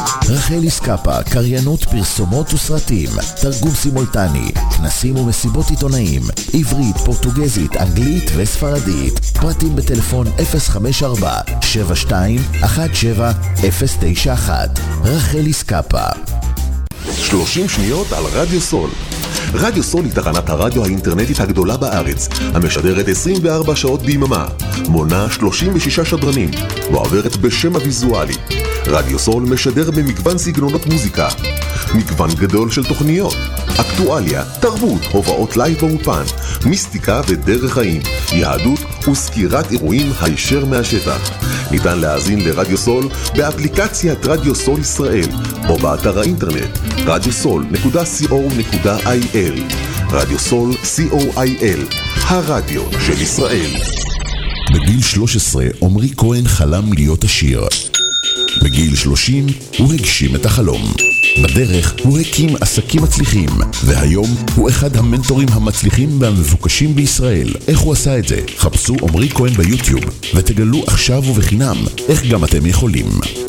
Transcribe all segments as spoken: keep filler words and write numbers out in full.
רחל איסקפה, קריינות פרסומות וסרטים, תרגום סימולטני, כנסים ומסיבות עיתונאים, עברית, פורטוגזית, אנגלית וספרדית. פרטים בטלפון אפס חמש ארבע שבע שתיים אחת שבע אפס תשע אחת. רחל איסקפה. שלושים שניות על רדיו סול. רדיו סול היא תחנת הרדיו האינטרנטית הגדולה בארץ, המשדרת עשרים וארבע שעות ביממה, מונה שלושים ושישה שדרנים, ועוברת בשם הוויזואלי. רדיו סול משדר במגוון סגנונות מוזיקה, מגוון גדול של תוכניות, אקטואליה, תרבות, הובאות לייב באופן, מיסטיקה ודרך חיים, יהדות וסקירת אירועים הישר מהשטח. ניתן להאזין לרדיו סול באפליקציית רדיו סול ישראל, או באתר האינטרנט רדיו סול נקודה סי או נקודה איי אל. רדיו סול סי או איי אל, הרדיו של ישראל. בגיל שלוש עשרה עמרי כהן חלם להיות עשיר. בגיל שלושים הוא הגשים את החלום. בדרך הוא הקים עסקים מצליחים, והיום הוא אחד המנטורים המצליחים והמבוקשים בישראל. איך הוא עשה את זה? חפשו עמרי כהן ביוטיוב ותגלו עכשיו ובחינם איך גם אתם יכולים.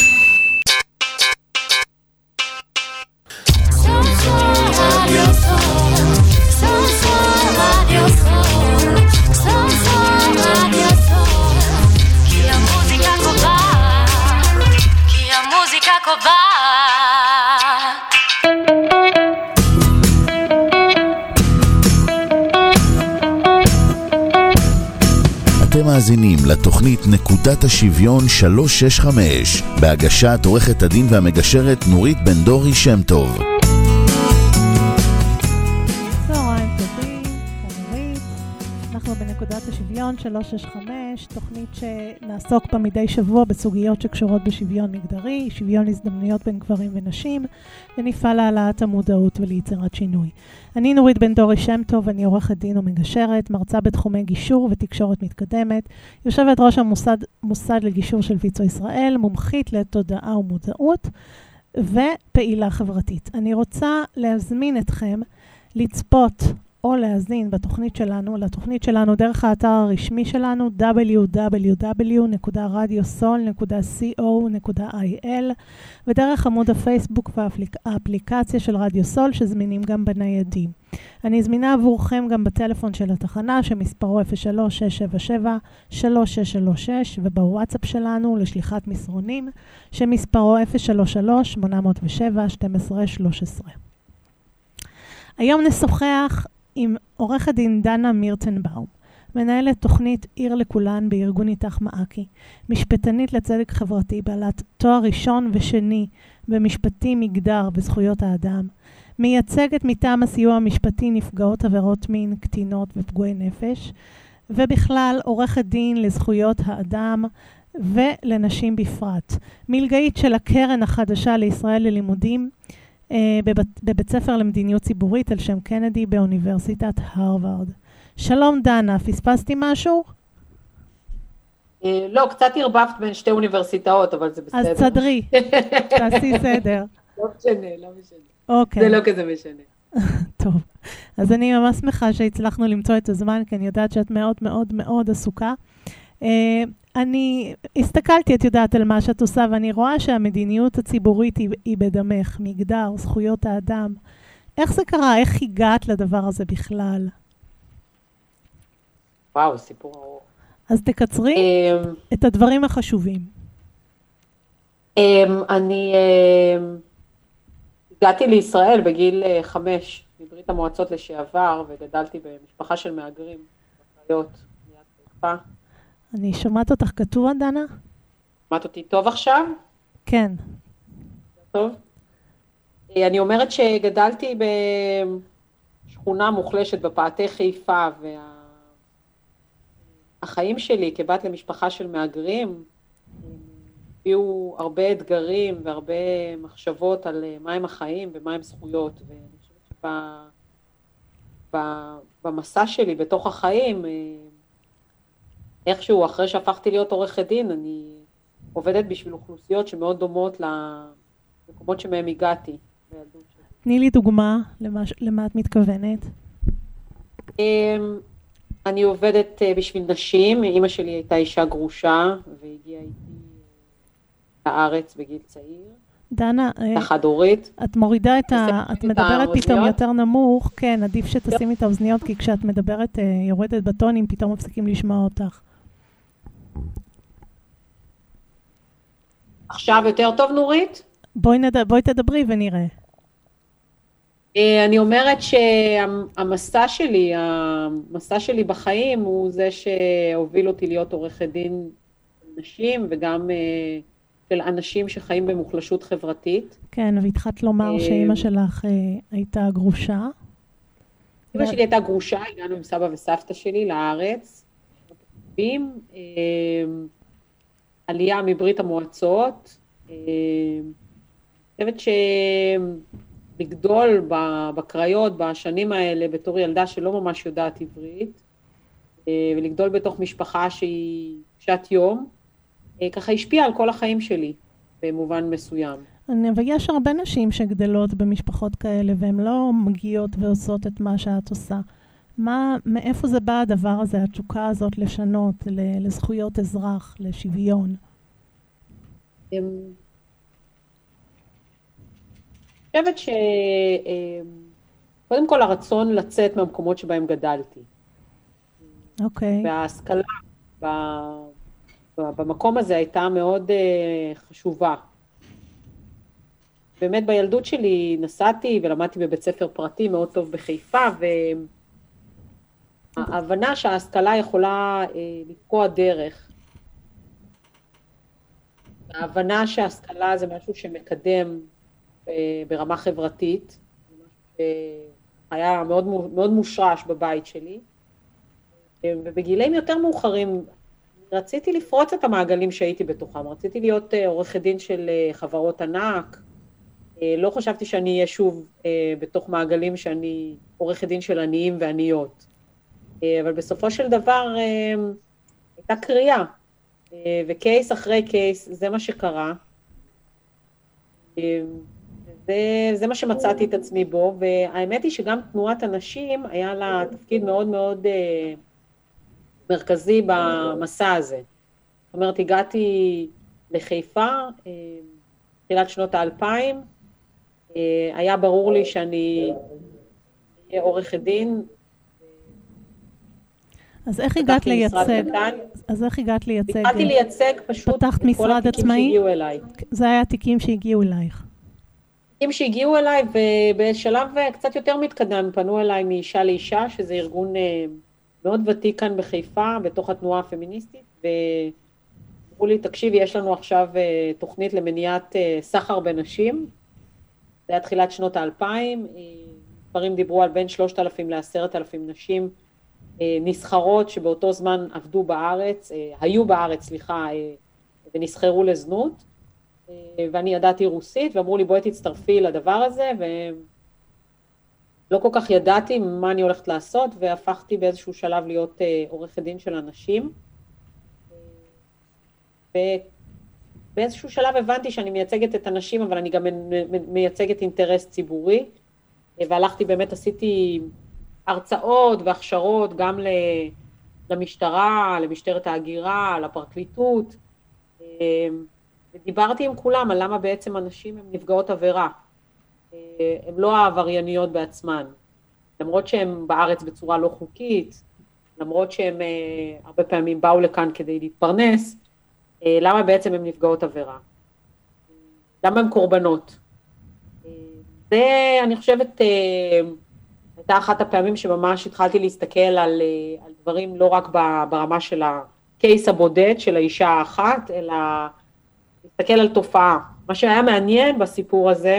אתם מאזינים לתוכנית נקודת השוויון שלוש שש חמש בהגשת עורכת הדין והמגשרת נורית בן דורי שם טוב. צהריים טובים, נורית. אנחנו בנקודת השוויון שלוש שש חמש, תוכנית שנעסוק בה מדי שבוע בסוגיות שקשורות בשוויון מגדרי, שוויון הזדמנויות בין גברים ונשים, ונפעל להעלאת המודעות וליצירת שינוי. אני נורית בן דורי שם טוב, אני עורכת דין ומגשרת, מרצה בתחומי גישור ותקשורת מתקדמת, יושבת ראש המוסד מוסד לגישור של ויצו ישראל, מומחית לתודעה ומודעות ופעילה חברתית. אני רוצה להזמין אתכם לצפות או להזין בתוכנית שלנו, לתוכנית שלנו דרך האתר הרשמי שלנו דאבליו דאבליו דאבליו נקודה רדיו סול נקודה סי או נקודה איי אל ודרך עמוד הפייסבוק והאפליקציה של רדיו סול שזמינים גם בניידים. אני זמינה עבורכם גם בטלפון של התחנה שמספרו אפס שלוש שש שבע שבע שלוש שש שלוש שש ובוואטסאפ שלנו לשליחת מסרונים שמספרו אפס שלוש שלוש שמונה אפס שבע שתים עשרה שלוש עשרה. היום נשוחח עם עורכת דין דנה מירטנבאום, מנהלת תוכנית עיר לכולן בארגון איתך מעכי, משפטנית לצדק חברתי בעלת תואר ראשון ושני במשפטים מגדר וזכויות האדם, מייצגת מטעם הסיוע המשפטי נפגעות עבירות מין, קטינות ופגועי נפש, ובכלל עורכת דין לזכויות האדם ולנשים בפרט. מלגאית של הקרן החדשה לישראל ללימודים, בבית, בבית ספר למדיניות ציבורית על שם קנדי באוניברסיטת הרווארד. שלום דנה, פספסתי משהו? לא, קצת הרבבת בין שתי אוניברסיטאות, אבל זה בסדר. אז תסדרי, תעשי סדר. לא משנה, לא משנה. אוקיי. זה לא כזה משנה. טוב, אז אני ממש שמחה שהצלחנו למצוא את הזמן, כי אני יודעת שאת מאוד מאוד מאוד עסוקה. אני הסתכלתי, את יודעת, על מה שאת עושה, ואני רואה שהמדיניות הציבורית היא, היא בדמך, מגדר, זכויות האדם. איך זה קרה? איך הגעת לדבר הזה בכלל? וואו, סיפור ארוך. אז תקצרי את הדברים החשובים. אני הגעתי לישראל בגיל חמש, מברית המועצות לשעבר, וגדלתי במשפחה של מהגרים, בחיות, מיד חיפה. אני שומעת אותך כתוב, דנה? שומעת אותי טוב עכשיו? כן. טוב. אני אומרת שגדלתי בשכונה מוחלשת בפאתי חיפה, והחיים שלי כבת למשפחה של מהגרים, הביאו הרבה אתגרים והרבה מחשבות על מהם החיים ומהם זכויות, ואני חושבת שבמסע שלי בתוך החיים, איכשהו, אחרי שהפכתי להיות עורכת דין, אני עובדת בשביל אוכלוסיות שמאוד דומות למקומות שמהם הגעתי. תני לי דוגמה למה, למה את מתכוונת. אני עובדת בשביל נשים, אמא שלי הייתה אישה גרושה, והגיעה איתי לארץ בגיל צעיר. דנה, החד-הורית. את מורידה את ה... את מדברת פתאום יותר נמוך, כן, עדיף שתשימי את האוזניות, כי כשאת מדברת יורדת בטונים, פתאום מפסיקים לשמוע אותך. עכשיו יותר טוב, נורית? בואי, נד... בואי תדברי ונראה. אני אומרת שהמסע שלי, המסע שלי בחיים הוא זה שהוביל אותי להיות עורכת דין נשים, וגם של אנשים שחיים במוחלשות חברתית. כן, והתחלת לומר שאמא שלך הייתה גרושה. אמא שלי הייתה גרושה, הגענו עם סבא וסבתא שלי לארץ. עלייה מברית המועצות. אני חושבת שלגדול בקריות בשנים האלה בתור ילדה שלא ממש יודעת עברית, ולגדול בתוך משפחה שהיא קשת יום, ככה השפיע על כל החיים שלי במובן מסוים. אבל יש הרבה נשים שגדלות במשפחות כאלה, והן לא מגיעות ועושות את מה שאת עושה. מה, מאיפה זה בא הדבר הזה, התשוקה הזאת לשנות, לזכויות אזרח, לשוויון? אני חושבת ש... קודם כל הרצון לצאת מהמקומות שבהם גדלתי. אוקיי. וההשכלה במקום הזה הייתה מאוד חשובה. באמת בילדות שלי נסעתי ולמדתי בבית ספר פרטי מאוד טוב בחיפה, וההבנה שההשכלה יכולה לתקוע דרך. ההבנה שההשכלה זה משהו שמקדם ברמה חברתית, היה מאוד, מאוד מושרש בבית שלי, ובגילאים יותר מאוחרים רציתי לפרוץ את המעגלים שהייתי בתוכם, רציתי להיות עורכת דין של חברות ענק, לא חשבתי שאני אהיה שוב בתוך מעגלים שאני עורכת דין של עניים ועניות, אבל בסופו של דבר הייתה קריאה, וקייס אחרי קייס, זה מה שקרה, זה, זה מה שמצאתי את עצמי בו, והאמת היא שגם תנועת הנשים היה לה תפקיד מאוד מאוד אה, מרכזי במסע הזה. זאת אומרת, הגעתי לחיפה, אה, תחילת שנות האלפיים, אה, היה ברור לי שאני אהיה עורכת דין. אז איך הגעת לייצג? אז איך הגעת לייצג? התחלתי לייצג פשוט פתחת משרד עצמאי? שהגיעו אליי. זה היה תיקים שהגיעו אלייך. תיקים שהגיעו אליי, ובשלב קצת יותר מתקדם, פנו אליי מאישה לאישה, שזה ארגון מאוד ותיק כאן בחיפה, בתוך התנועה הפמיניסטית, ואמרו לי, תקשיבי, יש לנו עכשיו תוכנית למניעת סחר בנשים, זה היה תחילת שנות האלפיים, דברים דיברו על בין שלושת אלפים לעשרת אלפים נשים, נסחרות שבאותו זמן עבדו בארץ, היו בארץ, סליחה, ונסחרו לזנות, ואני ידעתי רוסית, ואמרו לי בואי תצטרפי לדבר הזה, ולא כל כך ידעתי מה אני הולכת לעשות, והפכתי באיזשהו שלב להיות עורכת דין של אנשים, ובאיזשהו שלב הבנתי שאני מייצגת את הנשים, אבל אני גם מייצגת אינטרס ציבורי, והלכתי באמת, עשיתי הרצאות והכשרות גם למשטרה, למשטרת ההגירה, לפרקליטות, ודיברתי עם כולם על למה בעצם אנשים הם נפגעות עבירה. הן לא העברייניות בעצמן, למרות שהן בארץ בצורה לא חוקית, למרות שהן הרבה פעמים באו לכאן כדי להתפרנס, למה בעצם הן נפגעות עבירה? למה הן קורבנות? זה, אני חושבת, הייתה אחת הפעמים שממש התחלתי להסתכל על, על דברים לא רק ברמה של הקייס הבודד של האישה האחת, אלא להסתכל על תופעה. מה שהיה מעניין בסיפור הזה,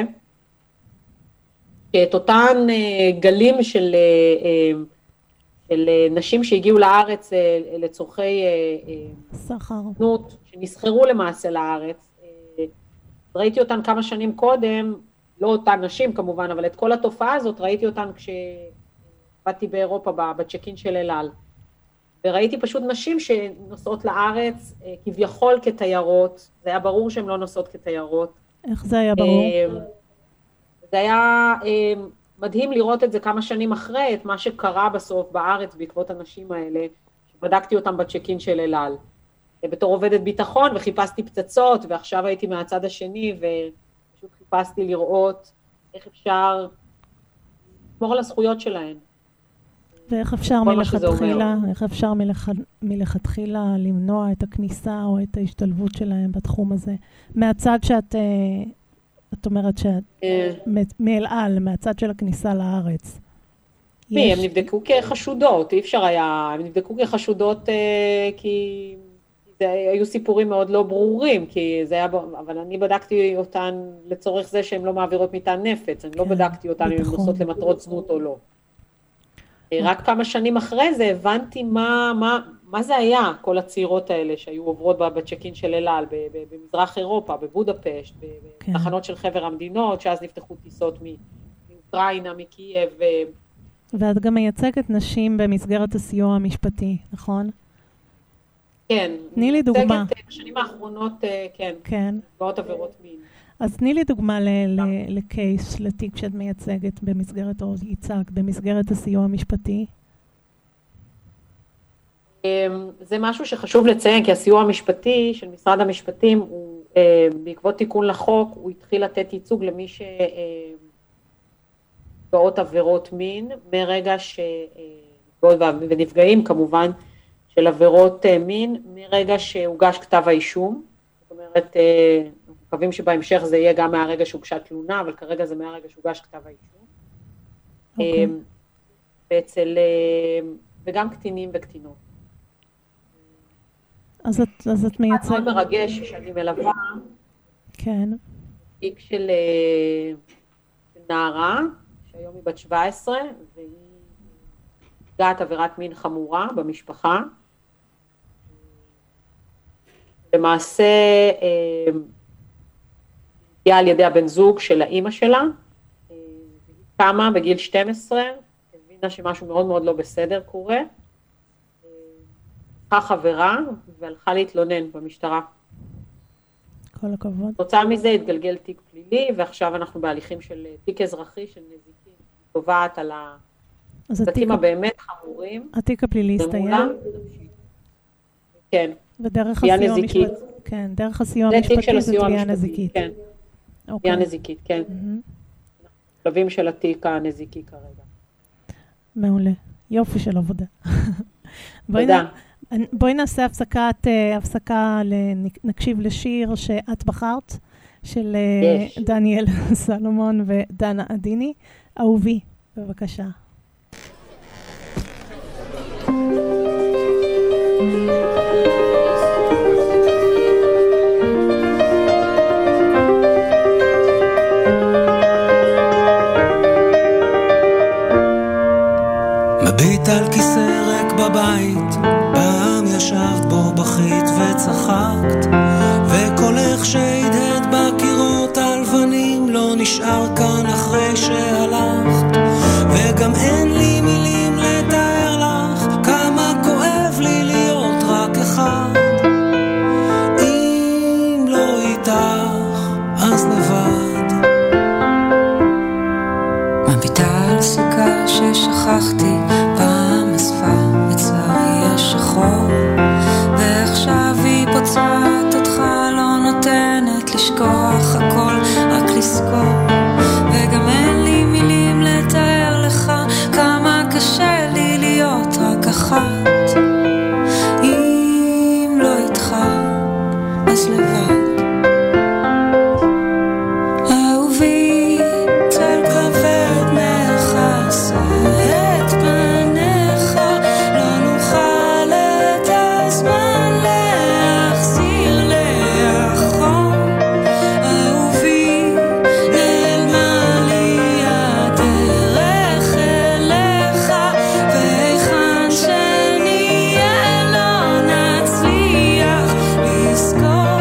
שאת אותן גלים של, של נשים שהגיעו לארץ לצורכי סחר, זנות, שנסחרו למעשה לארץ, ראיתי אותן כמה שנים קודם, לא אותן נשים כמובן, אבל את כל התופעה הזאת ראיתי אותן כשבאתי באירופה בצ'קין של אל-על. וראיתי פשוט נשים שנוסעות לארץ כביכול כתיירות, זה היה ברור שהן לא נוסעות כתיירות. איך זה היה ברור? זה היה מדהים לראות את זה כמה שנים אחרי, את מה שקרה בסוף בארץ בעקבות הנשים האלה, שבדקתי אותן בצ'קין של אל-על. בתור עובדת ביטחון וחיפשתי פצצות, ועכשיו הייתי מהצד השני ו... פשוט חיפשתי לראות איך אפשר לשמור על הזכויות שלהן. ואיך אפשר מלכתחילה, איך אפשר מלכתחילה למנוע את הכניסה או את ההשתלבות שלהם בתחום הזה? מהצד שאת, את אומרת שאת, מאל-על, מהצד של הכניסה לארץ. מי? הם נבדקו כחשודות, אי אפשר היה, הם נבדקו כחשודות כי היו סיפורים מאוד לא ברורים, כי זה היה, אבל אני בדקתי אותן לצורך זה שהן לא מעבירות מטען נפץ, אני לא בדקתי אותן אם הן נוסעות למטרות זנות או לא. רק כמה שנים אחרי זה הבנתי מה, מה, מה זה היה, כל הצעירות האלה שהיו עוברות בצ'קין של אל-על, במזרח אירופה, בבודפשט, בתחנות של חבר המדינות, שאז נפתחו טיסות מאוקראינה, מקייב. ואת גם מייצגת נשים במסגרת הסיוע המשפטי, נכון? כן. תני לי דוגמה. מייצגת בשנים האחרונות, כן. כן. נפגעות עבירות מין. אז תני לי דוגמה לקייס, לתיק שאת מייצגת במסגרת, או ייצגת במסגרת הסיוע המשפטי. זה משהו שחשוב לציין, כי הסיוע המשפטי של משרד המשפטים, הוא, בעקבות תיקון לחוק, הוא התחיל לתת ייצוג למי שנפגעות עבירות מין, מרגע ש... ונפגעים כמובן של עבירות מין, מרגע שהוגש כתב האישום. זאת אומרת, מקווים שבהמשך זה יהיה גם מהרגע שהוגשה תלונה, אבל כרגע זה מהרגע שהוגש כתב האישום. Okay. ואצל, וגם קטינים וקטינות. אז את, אז את מייצג... מאוד מרגש שאני מלווה. כן. תיק של נערה, שהיום היא בת שבע עשרה, והיא נפגעת עבירת מין חמורה במשפחה. למעשה, הגיעה על ידי הבן זוג של האמא שלה, היא קמה בגיל שתים עשרה, הבינה שמשהו מאוד מאוד לא בסדר קורה, לקחה חברה והלכה להתלונן במשטרה. כל הכבוד. תוצאה מזה התגלגל תיק פלילי, ועכשיו אנחנו בהליכים של תיק אזרחי של נזיקים, תובעת על הנזקים הבאמת חמורים. התיק הפלילי הסתיים? כן. ודרך הסיוע המשפטי. כן, דרך הסיוע המשפטי זה תביעה נזיקית. כן. תביעה נזיקית, כן. שלבים של התיק הנזיקי כרגע. מעולה. יופי של עבודה. תודה. בואי נעשה הפסקת, הפסקה, נקשיב לשיר שאת בחרת, של דניאל סלומון ודנה עדיני. אהובי, בבקשה. מביט על כיסא ריק בבית, פעם ישבת בו בכית וצחקת, וקולך שהדהד בקירות הלבנים לא נשאר כאן אחרי שהלכת, וגם אין לי מילים לתאר לך כמה כואב לי להיות רק אחד. אם לא איתך אז לבד. מביטה על סוכה ששכחתי, פעם אספה בצערי השחור, ועכשיו היא פוצעת אותך, לא נותנת לשכוח הכל, רק לזכור. וגם אין לי מילים לתאר לך כמה קשה לי להיות רק אחת. אם לא איתך אז לבד. אהובי, צל כבד מכסה את פניך, לא נוכל את הזמן להחזיר לאחור. אהובי, נעלמה לי הדרך אליך, והיכן שנהיה לא נצליח לזכור.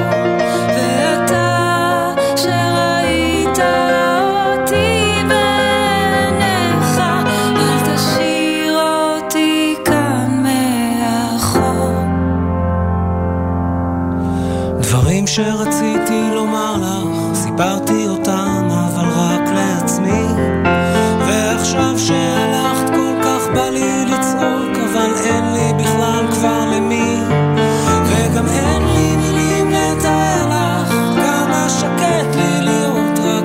ואתה שראית אותי בעיניך, אל תשאיר אותי כאן מאחור. דברים שרציתי לומר לך, סיפרתי אותם אבל רק לעצמי, ועכשיו שהלכת כל כך בא לי לצעוק, אבל אין לי בכלל כבר למי, וגם אין לי מילים לתאר לך כמה שקט לי להיות רק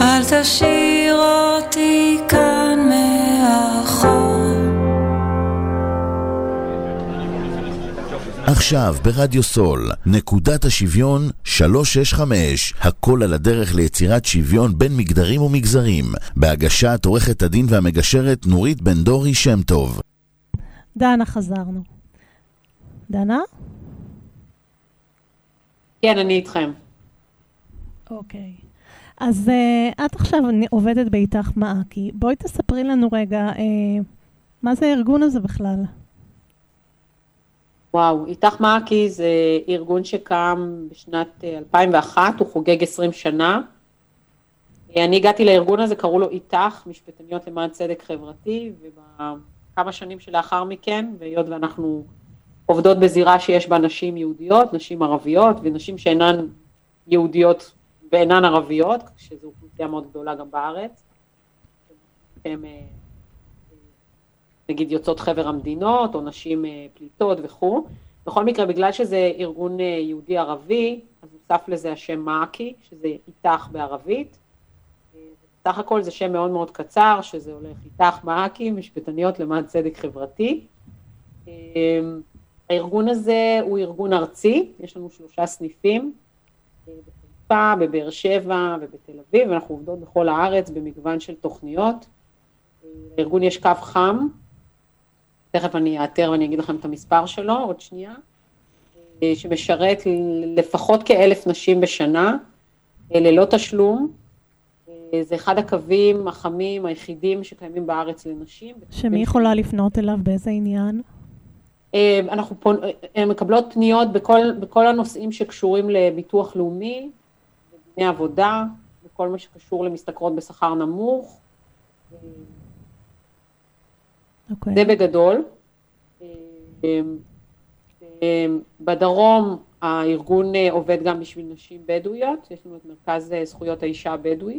אל תשאיר אותי כאן מאחור. עכשיו ברדיו סול, נקודת השוויון שלוש שש חמש, הכל על הדרך ליצירת שוויון בין מגדרים ומגזרים, בהגשת עורכת הדין והמגשרת נורית בן דורי שם טוב. דנה, חזרנו. דנה? כן, אני איתכם. אוקיי. אז uh, את עכשיו עובדת באיתך מעכי. בואי תספרי לנו רגע, uh, מה זה הארגון הזה בכלל? וואו, איתך מעכי זה ארגון שקם בשנת אלפיים ואחת, הוא חוגג עשרים שנה. אני הגעתי לארגון הזה, קראו לו איתך, משפטניות למען צדק חברתי, ובכמה שנים שלאחר מכן, והיות ואנחנו עובדות בזירה שיש בה נשים יהודיות, נשים ערביות, ונשים שאינן יהודיות ואינן ערביות, שזו אוכלוסייה מאוד גדולה גם בארץ, שהן נגיד יוצאות חבר המדינות, או נשים פליטות וכו'. בכל מקרה, בגלל שזה ארגון יהודי ערבי, אז הוסף לזה השם מעכי, שזה איתך בערבית. בסך הכל זה שם מאוד מאוד קצר, שזה הולך איתך מעכי, משפטניות למען צדק חברתי. הארגון הזה הוא ארגון ארצי, יש לנו שלושה סניפים, בחיפה, בבאר שבע ובתל אביב, ואנחנו עובדות בכל הארץ במגוון של תוכניות. לארגון יש קו חם, תכף אני אאתר ואני אגיד לכם את המספר שלו, עוד שנייה, שמשרת לפחות כאלף נשים בשנה, ללא תשלום. זה אחד הקווים החמים היחידים שקיימים בארץ לנשים. שמי יכולה לפנות אליו באיזה עניין? אנחנו פונ... מקבלות פניות בכל, בכל הנושאים שקשורים לביטוח לאומי, בדיני עבודה, בכל מה שקשור למשתכרות בשכר נמוך. Okay. זה בגדול. בדרום הארגון עובד גם בשביל נשים בדואיות, יש לנו את מרכז זכויות האישה הבדואית.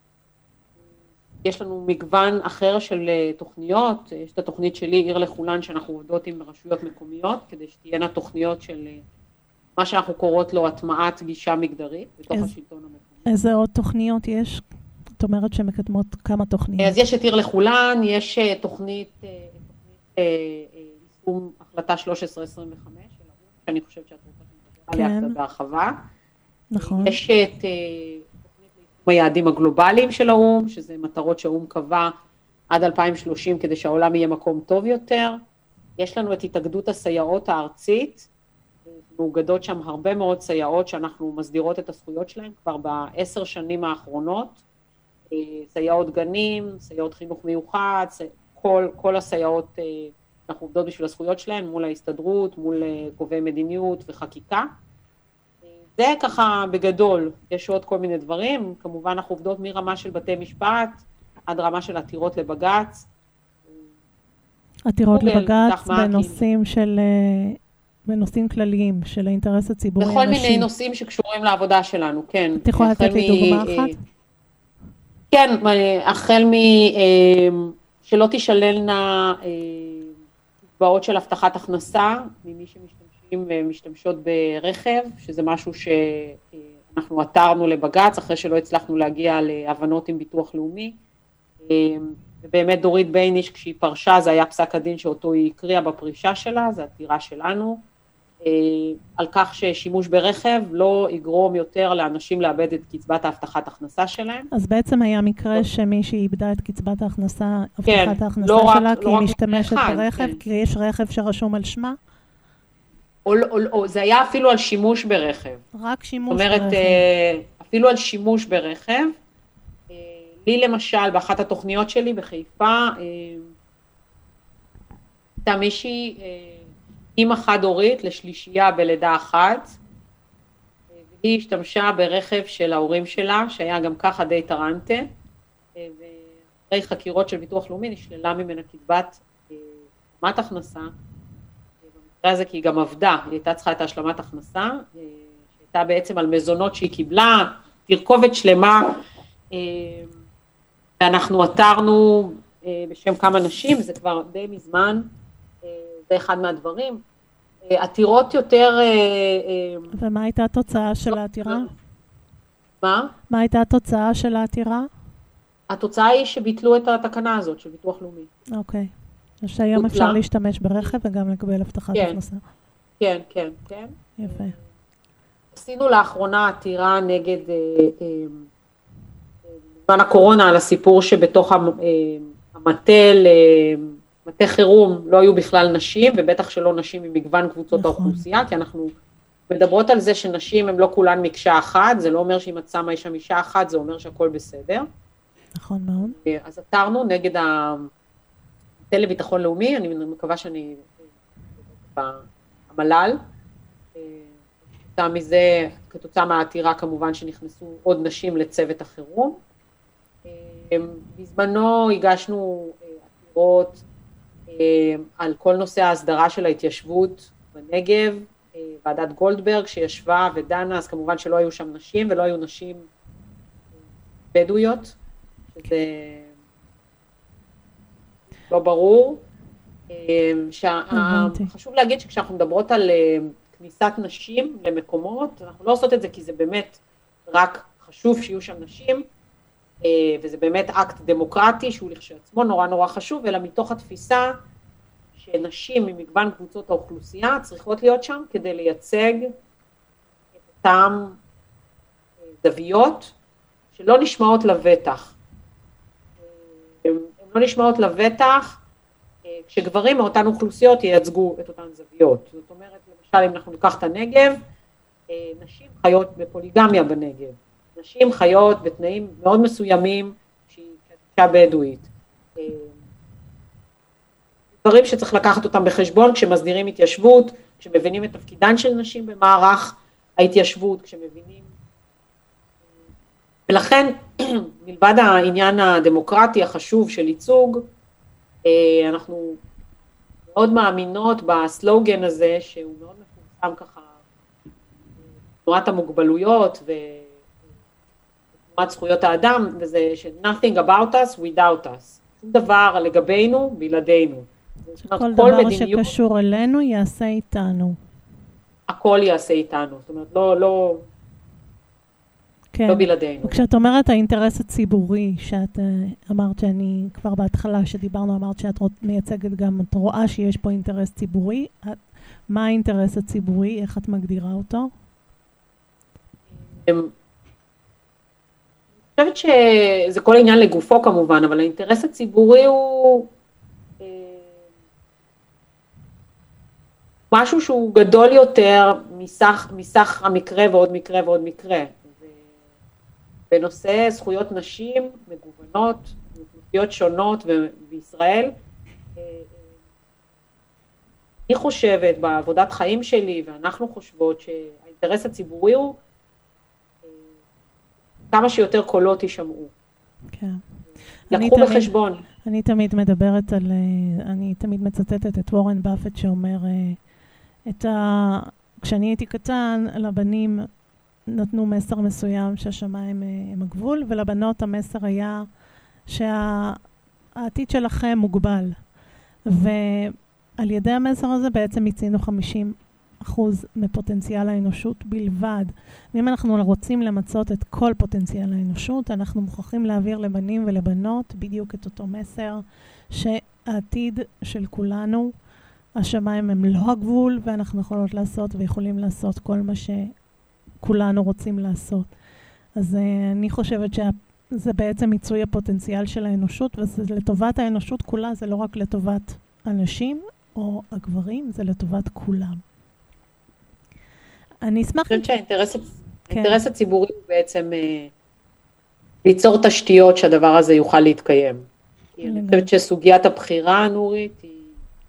יש לנו מגוון אחר של תוכניות, יש את התוכנית שלי, עיר לכולן, שאנחנו עובדות עם רשויות מקומיות, כדי שתהיינה תוכניות של מה שאנחנו קוראות לו הטמעת גישה מגדרית, בתוך איז, השלטון המקומי. איזה עוד תוכניות יש? את אומרת שמקדמות כמה תוכניות. אז יש את עיר לכולן, יש תוכנית, תוכנית יישום החלטה שלוש עשרה עשרים וחמש, שאני חושבת שאת רוצה שנדבר עליה קצת בהרחבה. נכון. יש את תוכנית ליישום היעדים הגלובליים של האו"ם, שזה מטרות שהאו"ם קבע עד אלפיים ושלושים, כדי שהעולם יהיה מקום טוב יותר. יש לנו את התאגדות הסייעות הארצית, מאוגדות שם הרבה מאוד סייעות שאנחנו מסדירות את הזכויות שלהן כבר בעשר שנים האחרונות, סייעות גנים, סייעות חינוך מיוחד, כל, כל הסייעות, אנחנו עובדות בשביל הזכויות שלהן מול ההסתדרות, מול קובעי מדיניות וחקיקה. זה ככה בגדול, יש עוד כל מיני דברים, כמובן אנחנו עובדות מרמה של בתי משפט, עד רמה של עתירות לבגץ. עתירות לבגץ בנושאים של, בנושאים כלליים של האינטרס הציבורי הנשי. בכל מיני נושאים שקשורים לעבודה שלנו, כן. את יכולה לתת לי דוגמה אחת? כן, החל מ... שלא תשללנה קצבאות של הבטחת הכנסה, ממי שמשתמשים ומשתמשות ברכב, שזה משהו שאנחנו עתרנו לבגץ, אחרי שלא הצלחנו להגיע להבנות עם ביטוח לאומי, ובאמת דורית בייניש, כשהיא פרשה, זה היה פסק הדין שאותו היא הקריאה בפרישה שלה, זה עתירה שלנו, על כך ששימוש ברכב לא יגרום יותר לאנשים לאבד את קצבת ההבטחת הכנסה שלהם. אז בעצם היה מקרה שמישהי איבדה את קצבת ההכנסה, הבטחת ההכנסה שלה, כי היא משתמשת ברכב, כי יש רכב שרשום על שמה? זה היה אפילו על שימוש ברכב. רק שימוש ברכב. זאת אומרת, אפילו על שימוש ברכב. לי למשל, באחת התוכניות שלי בחיפה, הייתה מישהי אימא חד-הורית לשלישייה בלידה אחת, והיא השתמשה ברכב של ההורים שלה, שהיה גם ככה די טרנטה, ואחרי חקירות של ביטוח לאומי נשללה ממנה קצבת השלמת הכנסה, במקרה הזה כי היא גם עבדה, היא הייתה צריכה את השלמת הכנסה, שהייתה בעצם על מזונות שהיא קיבלה, תרכובת שלמה, ואנחנו עתרנו בשם כמה נשים, זה כבר די מזמן, זה אחד מהדברים. עתירות יותר... ומה הייתה התוצאה של העתירה? מה? מה הייתה התוצאה של העתירה? התוצאה היא שביטלו את התקנה הזאת של ביטוח לאומי. אוקיי. אז שהיום בוטלה. אפשר להשתמש ברכב וגם לקבל הבטחת כן. הכנסה. כן, כן, כן. יפה. עשינו לאחרונה עתירה נגד אה, אה, בזמן הקורונה על הסיפור שבתוך המ- אה, המטה ל- מטה חירום לא היו בכלל נשים, ובטח שלא נשים ממגוון קבוצות נכון. האוכלוסייה, כי אנחנו מדברות על זה שנשים הן לא כולן מקשה אחת, זה לא אומר שאם את שמה אישה אישה אחת, זה אומר שהכל בסדר. נכון מאוד. אז עתרנו נגד המטה לביטחון לאומי, אני מקווה שאני במל"ל, כתוצאה מזה, כתוצאה מהעתירה כמובן שנכנסו עוד נשים לצוות החירום. בזמנו הגשנו עתירות על כל נושא ההסדרה של ההתיישבות בנגב, ועדת גולדברג שישבה ודנה, אז כמובן שלא היו שם נשים ולא היו נשים בדואיות, שזה לא ברור. חשוב להגיד שכשאנחנו מדברות על כניסת נשים למקומות, אנחנו לא עושות את זה כי זה באמת רק חשוב שיהיו שם נשים, וזה באמת אקט דמוקרטי שהוא לכשעצמו נורא נורא חשוב, אלא מתוך התפיסה שנשים ממגוון קבוצות האוכלוסייה צריכות להיות שם כדי לייצג את אותם זוויות שלא נשמעות לבטח. הן לא נשמעות לבטח כשגברים מאותן אוכלוסיות ייצגו את אותן זוויות. זאת אומרת, למשל, אם אנחנו ניקח את הנגב, נשים חיות בפוליגמיה בנגב. נשים חיות בתנאים מאוד מסוימים שהיא אישה בדואית. דברים שצריך לקחת אותם בחשבון כשמסדירים התיישבות, כשמבינים את תפקידן של נשים במערך ההתיישבות, כשמבינים... ולכן, מלבד העניין הדמוקרטי החשוב של ייצוג, אנחנו מאוד מאמינות בסלוגן הזה, שהוא מאוד מפורסם ככה, תנועת המוגבלויות ותנועת זכויות האדם, וזה ש-nothing about us without us. שום דבר לגבינו, בלעדינו. כל דבר מדיניות, שקשור אלינו יעשה איתנו. הכל יעשה איתנו, זאת אומרת, לא, לא, כן. לא בלעדינו. וכשאת אומרת האינטרס הציבורי, שאת אמרת שאני כבר בהתחלה שדיברנו, אמרת שאת מייצגת גם, את רואה שיש פה אינטרס ציבורי, מה האינטרס הציבורי, איך את מגדירה אותו? אני חושבת שזה כל עניין לגופו כמובן, אבל האינטרס הציבורי הוא משהו שהוא גדול יותר מסך, מסך המקרה ועוד מקרה ועוד מקרה. בנושא זכויות נשים מגוונות, אוכלוסיות שונות בישראל, אני חושבת בעבודת חיים שלי, ואנחנו חושבות שהאינטרס הציבורי הוא כמה שיותר קולות יישמעו. כן. לקחו בחשבון. אני תמיד מדברת על, אני תמיד מצטטת את וורן באפט שאומר, את ה... כשאני הייתי קטן, לבנים נתנו מסר מסוים שהשמיים הם הגבול, ולבנות המסר היה שהעתיד שלכם מוגבל. ועל ידי המסר הזה בעצם מצינו חמישים אחוז מפוטנציאל האנושות בלבד. ואם אנחנו רוצים למצות את כל פוטנציאל האנושות, אנחנו מוכרחים להעביר לבנים ולבנות בדיוק את אותו מסר, שהעתיד של כולנו, השמיים הם לא הגבול, ואנחנו יכולות לעשות ויכולים לעשות כל מה שכולנו רוצים לעשות. אז uh, אני חושבת שזה בעצם מיצוי הפוטנציאל של האנושות, וזה לטובת האנושות כולה, זה לא רק לטובת אנשים או הגברים, זה לטובת כולם. אני אשמח... אני חושבת שהאינטרס האינטרס הציבורי הוא בעצם ליצור תשתיות שהדבר הזה יוכל להתקיים. אני חושבת שסוגיית הבחירה, נורית, היא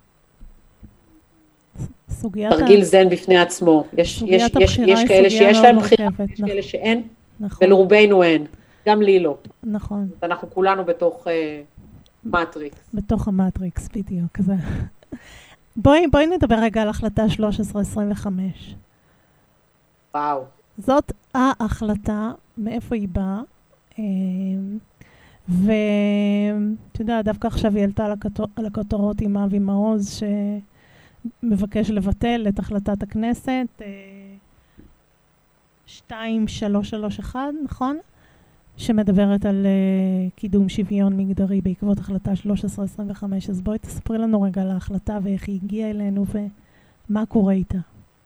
תרגיל זן בפני עצמו. יש כאלה שיש להם בחירה, יש כאלה שאין, ולרובנו אין. גם לי לא. נכון. אנחנו כולנו בתוך מטריקס. בתוך המטריקס, בדיוק. בואי נדבר רגע על החלטה שלוש עשרה עשרים וחמש. וואו. זאת ההחלטה, מאיפה היא באה, ואתה יודע, דווקא עכשיו היא עלתה על הכותרות עם אבי מעוז, שמבקש לבטל את החלטת הכנסת, שתיים שלוש שלוש אחת, נכון? שמדברת על uh, קידום שוויון מגדרי בעקבות החלטה שלוש עשרה עשרים וחמש. אז בואי תספרי לנו רגע על ההחלטה ואיך היא הגיעה אלינו ומה קורה איתה.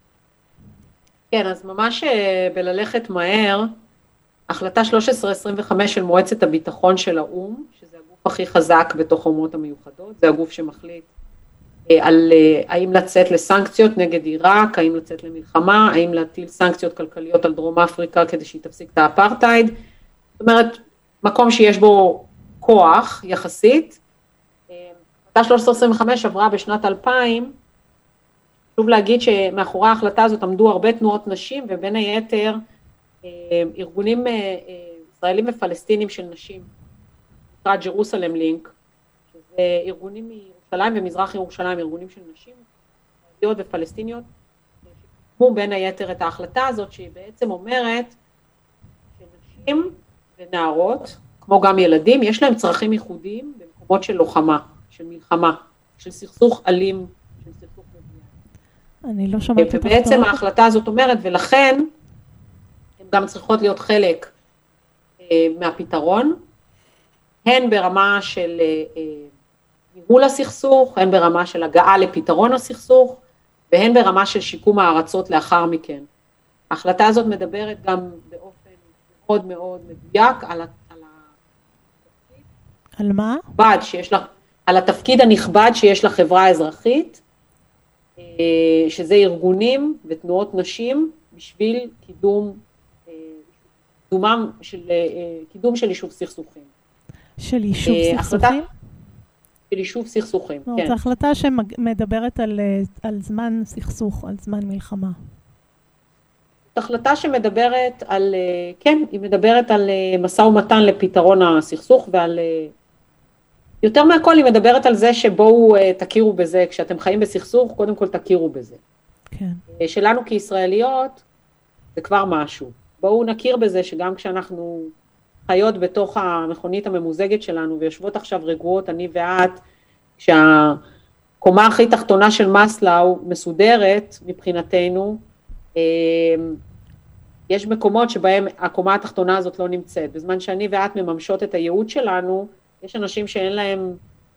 כן, אז ממש בללכת מהר, החלטה שלוש עשרה עשרים וחמש של מועצת הביטחון של האום, שזה הגוף הכי חזק בתוך האומות המיוחדות, זה הגוף שמחליט על האם לצאת לסנקציות נגד עיראק, האם לצאת למלחמה, האם להטיל סנקציות כלכליות על דרום אפריקה כדי שהיא תפסיק את האפרטהייד. זאת אומרת, מקום שיש בו כוח יחסית. החלטה שלוש עשרה עשרים וחמש עברה בשנת אלפיים, חשוב להגיד שמאחורי ההחלטה הזאת עמדו הרבה תנועות נשים, ובין היתר ארגונים ישראלים ופלסטינים של נשים, נקרא ג'רוסלם לינק, שזה ארגונים מירושלים ומזרח ירושלים, ארגונים של נשים, ישראליות ופלסטיניות, שקידמו בין היתר את ההחלטה הזאת, שהיא בעצם אומרת שנשים ונערות, כמו גם ילדים, יש להם צרכים ייחודיים במקומות של לוחמה, של מלחמה, של סכסוך אלים, של סכסוך מדינה. אני לא שמעתי את ההחלטה. ובעצם ההחלטה הזאת אומרת, ולכן הן גם צריכות להיות חלק אה, מהפתרון, הן ברמה של אה, ניהול הסכסוך, הן ברמה של הגעה לפתרון הסכסוך, והן ברמה של שיקום הארצות לאחר מכן. ההחלטה הזאת מדברת גם באופן מאוד מאוד מדויק על, על התפקיד. על מה? נכבד שיש לה, על התפקיד הנכבד שיש לחברה האזרחית, שזה ארגונים ותנועות נשים בשביל קידום, קידומם של, קידום של יישוב סכסוכים. של יישוב סכסוכים? של יישוב סכסוכים, כן. זו החלטה שמדברת על, על זמן סכסוך, על זמן מלחמה. זו החלטה שמדברת על, כן, היא מדברת על משא ומתן לפתרון הסכסוך, ועל, יותר מהכל היא מדברת על זה שבואו תכירו בזה, כשאתם חיים בסכסוך, קודם כל תכירו בזה. כן. שלנו כישראליות, זה כבר משהו. בואו נכיר בזה שגם כשאנחנו חיות בתוך המכונית הממוזגת שלנו, ויושבות עכשיו רגועות, אני ואת, כשהקומה הכי תחתונה של מסלאו מסודרת מבחינתנו, יש מקומות שבהם הקומה התחתונה הזאת לא נמצאת. בזמן שאני ואת מממשות את הייעוד שלנו, יש אנשים שאין להם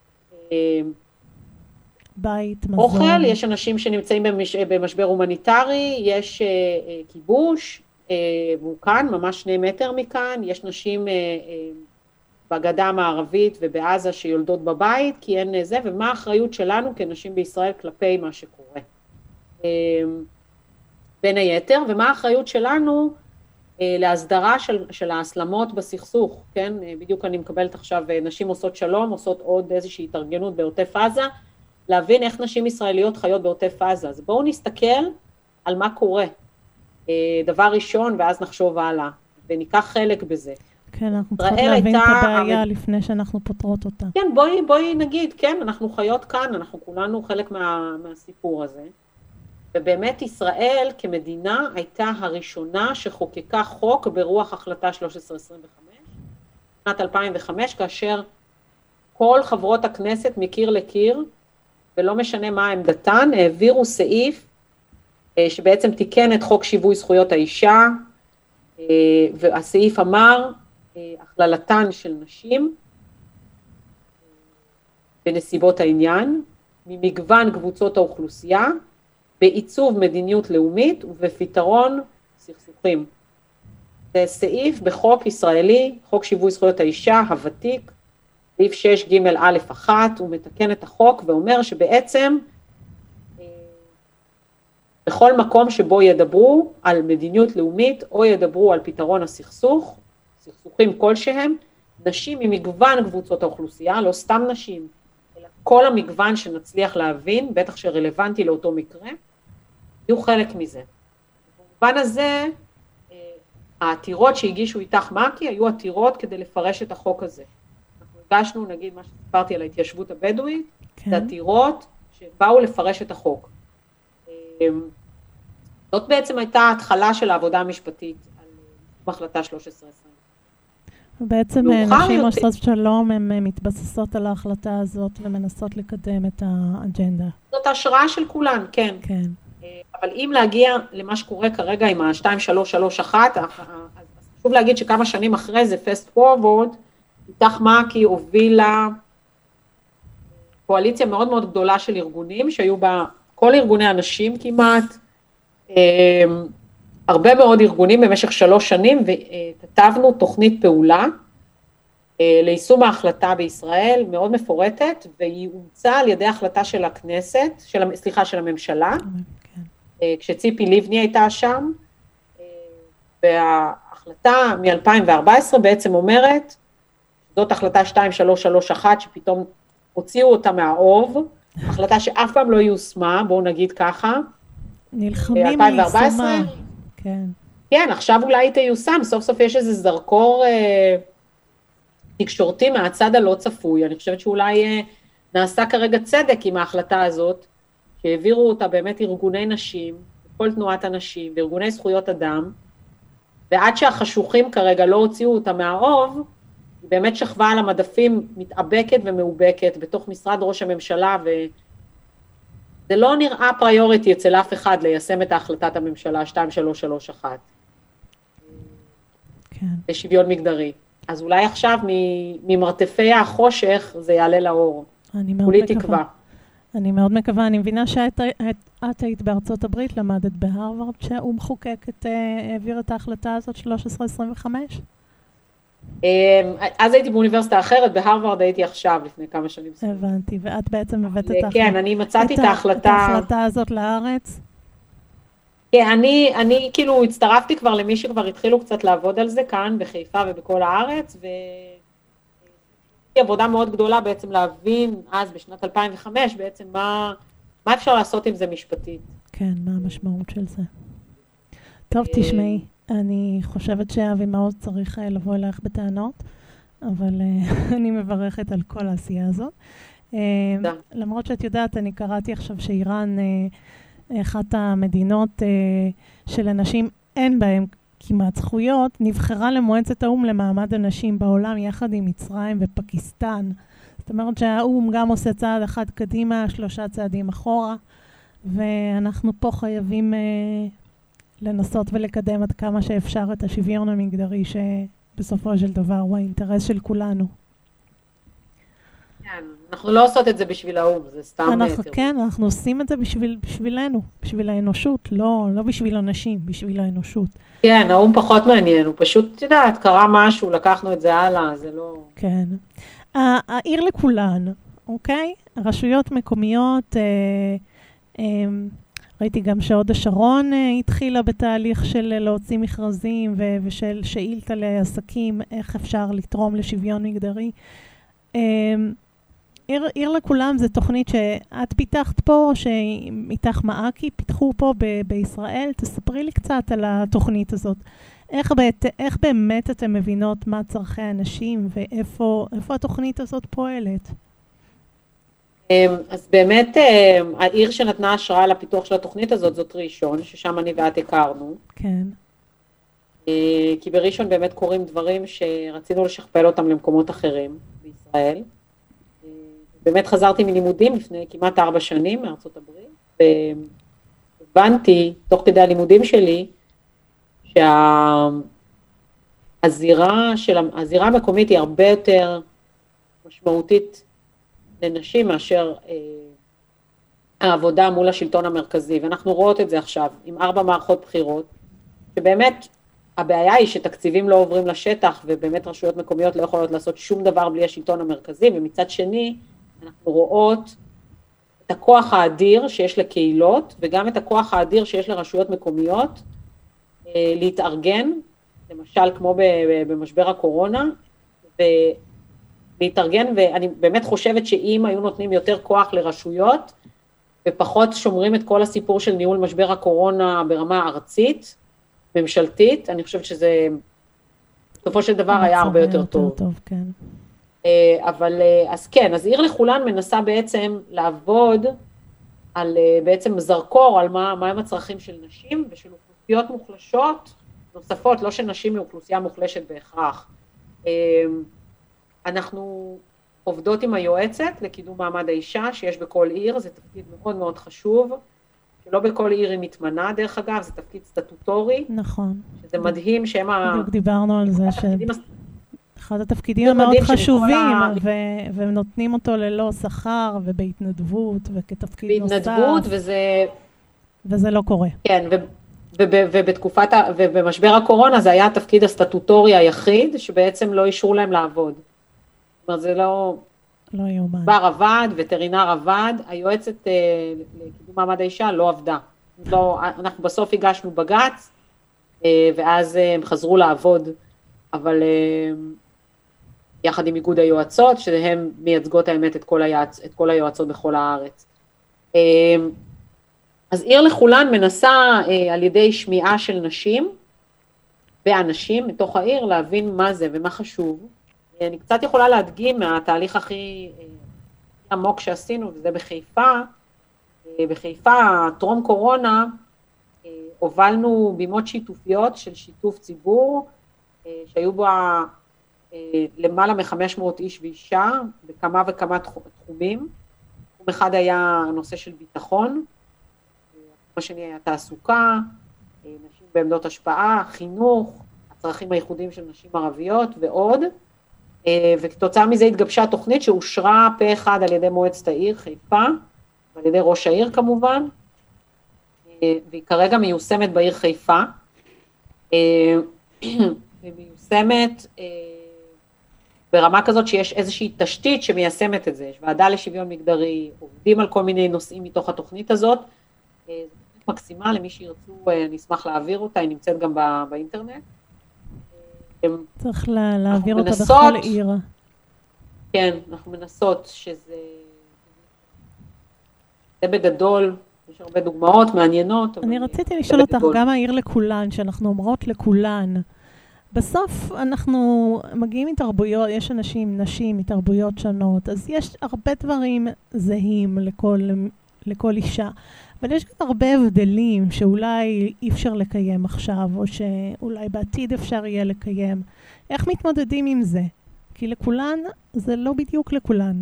בית, מזון. אוכל, יש אנשים שנמצאים במש... במשבר הומניטרי, יש uh, כיבוש, uh, והוא כאן, ממש שני מטר מכאן, יש נשים uh, uh, בגדה המערבית ובעזה שיולדות בבית, כי אין זה, ומה האחריות שלנו כנשים בישראל כלפי מה שקורה. Uh, בין היתר, ומה האחריות שלנו uh, להסדרה של, של ההסלמות בסכסוך, כן? Uh, בדיוק אני מקבלת עכשיו, uh, נשים עושות שלום, עושות עוד איזושהי התארגנות בעוטף עזה, להבין איך נשים ישראליות חיות בעוטף עזה. אז בואו נסתכל על מה קורה. דבר ראשון, ואז נחשוב הלאה, וניקח חלק בזה. כן, אנחנו צריכות להבין את הבעיה המד... לפני שאנחנו פותרות אותה. כן, בואי, בואי נגיד, כן, אנחנו חיות כאן, אנחנו כולנו חלק מה, מהסיפור הזה. ובאמת ישראל כמדינה הייתה הראשונה שחוקקה חוק ברוח החלטה שלוש עשרה עשרים וחמש, שנת אלפיים וחמש, כאשר כל חברות הכנסת מקיר לקיר, ולא משנה מה עמדתן, העבירו סעיף שבעצם תיקן את חוק שיווי זכויות האישה, והסעיף אמר, הכללתן של נשים בנסיבות העניין, ממגוון קבוצות האוכלוסייה, בעיצוב מדיניות לאומית ובפתרון סכסוכים. זה סעיף בחוק ישראלי, חוק שיווי זכויות האישה, הוותיק, סעיף שש ג' א' אחת, הוא מתקן את החוק ואומר שבעצם בכל מקום שבו ידברו על מדיניות לאומית או ידברו על פתרון הסכסוך, סכסוכים כלשהם, נשים ממגוון קבוצות האוכלוסייה, לא סתם נשים, אלא כל המגוון שנצליח להבין, בטח שרלוונטי לאותו מקרה, יהיו חלק מזה. במובן הזה, העתירות שהגישו איתך מקי היו עתירות כדי לפרש את החוק הזה. הגשנו, נגיד, מה שסיפרתי על ההתיישבות הבדואית, כן. זה עתירות שבאו לפרש את החוק. זאת בעצם הייתה ההתחלה של העבודה המשפטית על החלטה שלוש עשרה עשרים. בעצם נשים עושות שלום, הן מתבססות על ההחלטה הזאת ומנסות לקדם את האג'נדה. זאת השראה של כולן, כן. כן. אבל אם להגיע למה שקורה כרגע עם ה-שתיים שלוש שלוש אחת, אז חשוב להגיד שכמה שנים אחרי זה, fast forward, איתך מעכי הובילה קואליציה מאוד מאוד גדולה של ארגונים, שהיו בה כל ארגוני הנשים כמעט, הרבה מאוד ארגונים במשך שלוש שנים, וכתבנו תוכנית פעולה ליישום ההחלטה בישראל, מאוד מפורטת, והיא הומצאה על ידי החלטה של הכנסת, של, סליחה, של הממשלה, okay. כשציפי ליבני הייתה שם, וההחלטה מ-אלפיים וארבע עשרה בעצם אומרת, זאת החלטה שתיים שלוש שלוש אחת, שפתאום הוציאו אותה מהאוב, החלטה שאף פעם לא יושמה, בואו נגיד ככה, נלחמים ליישומה, כן. כן, עכשיו אולי היא תיושם, סוף סוף יש איזה זרקור אה, תקשורתי מהצד הלא צפוי, אני חושבת שאולי אה, נעשה כרגע צדק עם ההחלטה הזאת, שהעבירו אותה באמת ארגוני נשים, כל תנועת הנשים, וארגוני זכויות אדם, ועד שהחשוכים כרגע לא הוציאו אותה מהאוב, היא באמת שכבה על המדפים מתאבקת ומאובקת בתוך משרד ראש הממשלה, וזה לא נראה פריוריטי אצל אף אחד ליישם את ההחלטת הממשלה שתיים שלוש שלוש אחת. כן. לשוויון מגדרי. אז אולי עכשיו ממרתפי החושך זה יעלה לאור. אני מאוד כולי מקווה. תקווה. אני מאוד מקווה, אני מבינה שאת את היית בארצות הברית, למדת בהרווארד, שהוא מחוקק את, העביר את ההחלטה הזאת שלוש עשרה עשרים וחמש? אז הייתי באוניברסיטה אחרת, בהרווארד הייתי עכשיו, לפני כמה שנים. הבנתי, ואת בעצם הבאת את ההחלטה. כן, אני מצאתי את ההחלטה. את ההחלטה הזאת לארץ? כן, אני, אני כאילו הצטרפתי כבר למי שכבר התחילו קצת לעבוד על זה כאן, בחיפה ובכל הארץ, ו... עבודה מאוד גדולה בעצם להבין אז בשנת אלפיים וחמש בעצם מה, מה אפשר לעשות עם זה משפטית. כן, מה המשמעות של זה. טוב, תשמעי, אני חושבת שאבי מעוז צריך לבוא אלייך בטענות, אבל אני מברכת על כל העשייה הזאת. למרות שאת יודעת, אני קראתי עכשיו שאיראן, אחת המדינות של אנשים אין בהם כמעט זכויות, נבחרה למועצת האום למעמד הנשים בעולם יחד עם מצרים ופקיסטן. זאת אומרת שהאום גם עושה צעד אחד קדימה, שלושה צעדים אחורה, ואנחנו פה חייבים אה, לנסות ולקדם עד כמה שאפשר את השוויון המגדרי, שבסופו של דבר הוא האינטרס של כולנו. כן, אנחנו לא עושות את זה בשביל האום, זה סתם... אנחנו, כן, אנחנו עושים את זה בשביל, בשבילנו, בשביל האנושות, לא, לא בשביל אנשים, בשביל האנושות. כן, האום פחות מעניין, הוא פשוט, יודעת, קרה משהו, לקחנו את זה הלאה, זה לא... כן. העיר לכולן, אוקיי? הרשויות מקומיות, אה, אה, ראיתי גם שעוד השרון אה, התחילה בתהליך של להוציא מכרזים ו- ושל שאילתה לעסקים, איך אפשר לתרום לשוויון מגדרי. אה, עיר, עיר לכולם זה תוכנית שאת פיתחת פה, שאיתך מעכי, פיתחו פה ב- בישראל. תספרי לי קצת על התוכנית הזאת. איך, באת, איך באמת אתם מבינות מה צרכי האנשים ואיפה איפה התוכנית הזאת פועלת? אז באמת העיר שנתנה השראה לפיתוח של התוכנית הזאת זאת ראשון, ששם אני ואת הכרנו. כן. כי בראשון באמת קורים דברים שרצינו לשכפל אותם למקומות אחרים בישראל. באמת חזרתי מלימודים לפני כמעט ארבע שנים מארצות הברית, והבנתי תוך כדי הלימודים שלי, שהזירה של, הזירה המקומית היא הרבה יותר משמעותית לנשים מאשר אה, העבודה מול השלטון המרכזי, ואנחנו רואות את זה עכשיו עם ארבע מערכות בחירות, שבאמת הבעיה היא שתקציבים לא עוברים לשטח, ובאמת רשויות מקומיות לא יכולות לעשות שום דבר בלי השלטון המרכזי, ומצד שני אנחנו רואות את הכוח האדיר שיש לקהילות, וגם את הכוח האדיר שיש לרשויות מקומיות, להתארגן, למשל כמו במשבר הקורונה, ולהתארגן, ואני באמת חושבת שאם היו נותנים יותר כוח לרשויות, ופחות שומרים את כל הסיפור של ניהול משבר הקורונה ברמה ארצית, ממשלתית, אני חושבת שזה, בסופו של דבר היה הרבה יותר טוב. טוב, כן. אבל, אז כן, אז עיר לכולן מנסה בעצם לעבוד על בעצם זרקור, על מה, מה הם הצרכים של נשים ושל אוכלוסיות מוחלשות נוספות, לא שנשים מאוכלוסייה מוחלשת בהכרח. אנחנו עובדות עם היועצת לקידום מעמד האישה, שיש בכל עיר, זה תפקיד מאוד מאוד חשוב, שלא בכל עיר היא מתמנה, דרך אגב, זה תפקיד סטטוטורי. נכון. שזה מדהים שהם ה... בדיוק דיברנו על זה, שאחד התפקידים המאוד חשובים, ונותנים אותו ללא שכר ובהתנדבות וכתפקיד נוסף. בהתנדבות, וזה... וזה לא קורה. כן, ובתקופת, ובמשבר הקורונה זה היה התפקיד הסטטוטורי היחיד, שבעצם לא אישרו להם לעבוד. זאת אומרת, זה לא... לא יאומן. בר עבד, וטרינר עבד, היועצת לקידום מעמד האישה לא עבדה. לא, אנחנו בסוף הגשנו בג"ץ, ואז הם חזרו לעבוד, אבל יחד עם איגוד היועצות, שהן מייצגות האמת את כל, היועצ, את כל היועצות בכל הארץ. אז עיר לכולן מנסה על ידי שמיעה של נשים, ואנשים מתוך העיר להבין מה זה ומה חשוב. אני קצת יכולה להדגים מהתהליך הכי עמוק שעשינו, וזה בחיפה. בחיפה, טרום קורונה, הובלנו בימות שיתופיות של שיתוף ציבור, שהיו בה למעלה מ-חמש מאות איש ואישה, בכמה וכמה תחומים. תחום אחד היה הנושא של ביטחון, התחום השני היה תעסוקה, נשים בעמדות השפעה, חינוך, הצרכים הייחודיים של נשים ערביות ועוד, וכתוצאה מזה התגבשה תוכנית שאושרה פה אחד על ידי מועצת העיר חיפה, ועל ידי ראש העיר כמובן, והיא כרגע מיושמת בעיר חיפה, והיא מיושמת ברמה כזאת שיש איזושהי תשתית שמיישמת את זה, יש ועדה לשוויון מגדרי, עובדים על כל מיני נושאים מתוך התוכנית הזאת, זו תוכנית מקסימה, למי שירצו אני אשמח להעביר אותה, היא נמצאת גם באינטרנט. צריך להעביר אותה בכל עיר. כן, אנחנו מנסות שזה, זה בגדול, יש הרבה דוגמאות מעניינות. אני רציתי לשאול אותך, גם העיר לכולן, שאנחנו אומרות לכולן, בסוף אנחנו מגיעים מתרבויות, יש אנשים, נשים, מתרבויות שונות, אז יש הרבה דברים זהים לכל, לכל אישה, אבל יש גם הרבה הבדלים שאולי אי אפשר לקיים עכשיו, או שאולי בעתיד אפשר יהיה לקיים. איך מתמודדים עם זה? כי לכולן זה לא בדיוק לכולן.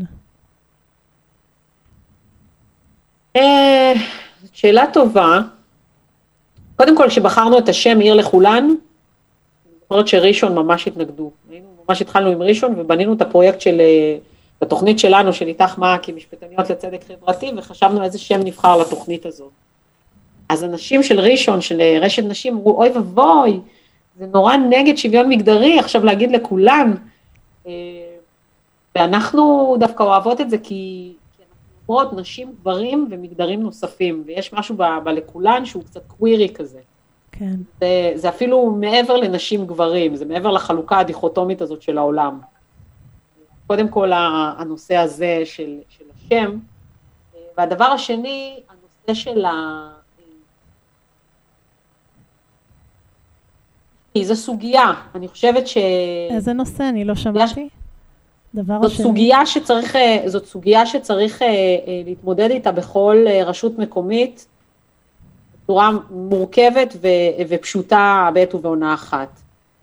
שאלה טובה. קודם כל, שבחרנו את השם עיר לכולן, אני זוכרת שראשון ממש התנגדו. ממש התחלנו עם ראשון ובנינו את הפרויקט של, בתוכנית שלנו, של איתך מעכי, משפטניות לצדק חברתי, וחשבנו איזה שם נבחר לתוכנית הזאת. אז אנשים של ראשון, של רשת נשים, אמרו, אוי ובוי, זה נורא נגד שוויון מגדרי, עכשיו להגיד לכולן, ואנחנו דווקא אוהבות את זה, כי אנחנו אומרות נשים, גברים ומגדרים נוספים, ויש משהו ב- בלכולן שהוא קצת קווירי כזה. כן. זה, זה אפילו מעבר לנשים גברים, זה מעבר לחלוקה הדיכוטומית הזאת של העולם. קודם כל הנושא הזה של, של השם, והדבר השני, הנושא של ה... כי זו סוגיה, אני חושבת ש... איזה נושא? אני לא שמעתי. דבר זאת השני. סוגיה שצריך, זאת סוגיה שצריך להתמודד איתה בכל רשות מקומית, בצורה מורכבת ו- ופשוטה בעת ובעונה אחת.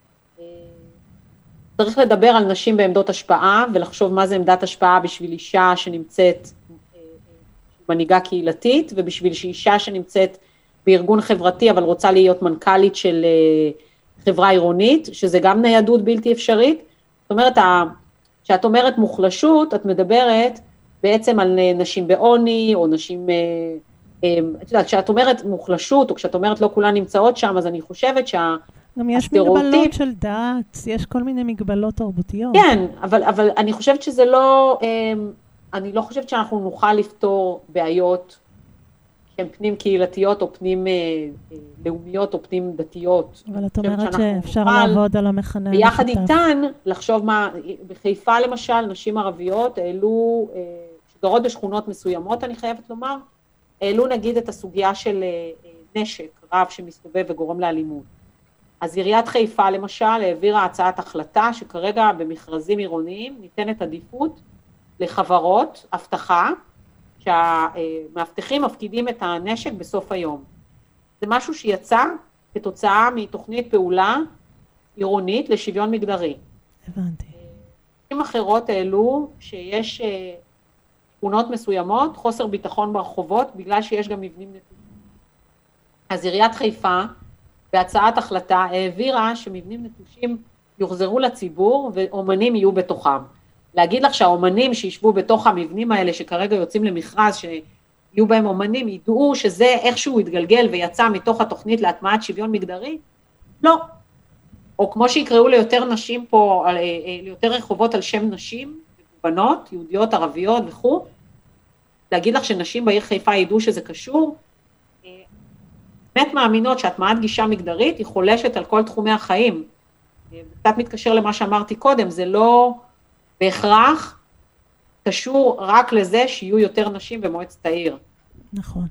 צריך לדבר על נשים בעמדות השפעה, ולחשוב מה זה עמדת השפעה בשביל אישה שנמצאת מנהיגה קהילתית, ובשביל שאישה שנמצאת בארגון חברתי, אבל רוצה להיות מנכ"לית של חברה עירונית, שזה גם ניידות בלתי אפשרית. זאת אומרת, כשאת אומרת מוחלשות, את מדברת בעצם על נשים בעוני, או נשים, את יודעת, כשאת אומרת מוחלשות, או כשאת אומרת לא כולן נמצאות שם, אז אני חושבת שה... גם יש מגבלות של דת, יש כל מיני מגבלות תרבותיות. כן, אבל, אבל אני חושבת שזה לא, אני לא חושבת שאנחנו נוכל לפתור בעיות שהן פנים קהילתיות או פנים לאומיות או פנים דתיות. אבל את אומרת שאפשר לעבוד על המכנה המשותף. ביחד איתן, לחשוב מה, בחיפה למשל, נשים ערביות העלו, שגרות בשכונות מסוימות, אני חייבת לומר, העלו נגיד את הסוגיה של נשק רב שמסתובב וגורם לאלימות. אז עיריית חיפה למשל העבירה הצעת החלטה שכרגע במכרזים עירוניים ניתנת עדיפות לחברות הבטחה, שהמאבטחים מפקידים את הנשק בסוף היום. זה משהו שיצא כתוצאה מתוכנית פעולה עירונית לשוויון מגדרי. הבנתי. נשים אחרות העלו שיש שכונות מסוימות, חוסר ביטחון ברחובות, בגלל שיש גם מבנים נטושים. אז עיריית חיפה, בהצעת החלטה, העבירה שמבנים נטושים יוחזרו לציבור, ואומנים יהיו בתוכם. להגיד לך שהאומנים שישבו בתוך המבנים האלה, שכרגע יוצאים למכרז, שיהיו בהם אומנים, ידעו שזה איכשהו התגלגל ויצא מתוך התוכנית להטמעת שוויון מגדרי? לא. או כמו שיקראו ליותר נשים פה, ליותר רחובות על שם נשים, בנות, יהודיות, ערביות וכו', להגיד לך שנשים בעיר חיפה ידעו שזה קשור, באמת מאמינות שהטמעת גישה מגדרית היא חולשת על כל תחומי החיים. קצת מתקשר למה שאמרתי קודם, זה לא בהכרח קשור רק לזה שיהיו יותר נשים במועצת העיר. נכון.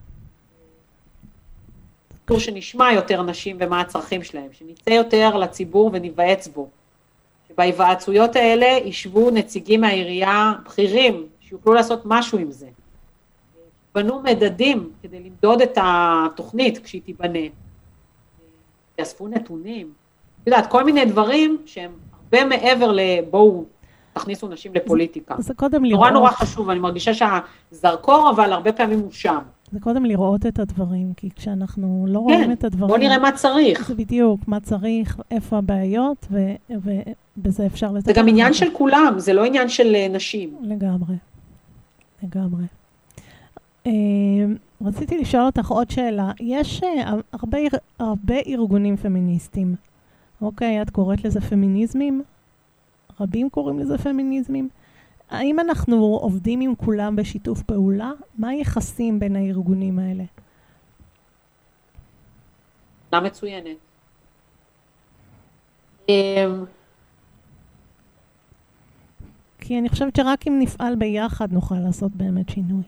קשור שנשמע יותר נשים ומה הצרכים שלהם, שניצא יותר לציבור וניוועץ בו. שבהיוועצויות האלה ישבו נציגים מהעירייה בכירים, שיוכלו לעשות משהו עם זה. בנו מדדים כדי למדוד את התוכנית כשהיא תיבנה. יאספו נתונים. יודעת, כל מיני דברים שהם הרבה מעבר לבואו, תכניסו נשים לפוליטיקה. זה קודם לראות. נורא נורא חשוב, אני מרגישה שהזרקור, אבל הרבה פעמים הוא שם. זה קודם לראות את הדברים, כי כשאנחנו לא רואים כן, את הדברים... בוא נראה מה צריך. זה בדיוק, מה צריך, איפה הבעיות, ו- ובזה אפשר... זה גם עניין של כולם, זה לא עניין של נשים. לגמרי, לגמרי. רציתי לשאול אותך עוד שאלה. יש הרבה, הרבה ארגונים פמיניסטים. אוקיי, את קוראת לזה פמיניזמים? רבים קוראים לזה פמיניזמים? האם אנחנו עובדים עם כולם בשיתוף פעולה? מה היחסים בין הארגונים האלה? שאלה מצוינת. כי אני חושבת שרק אם נפעל ביחד נוכל לעשות באמת שינוי.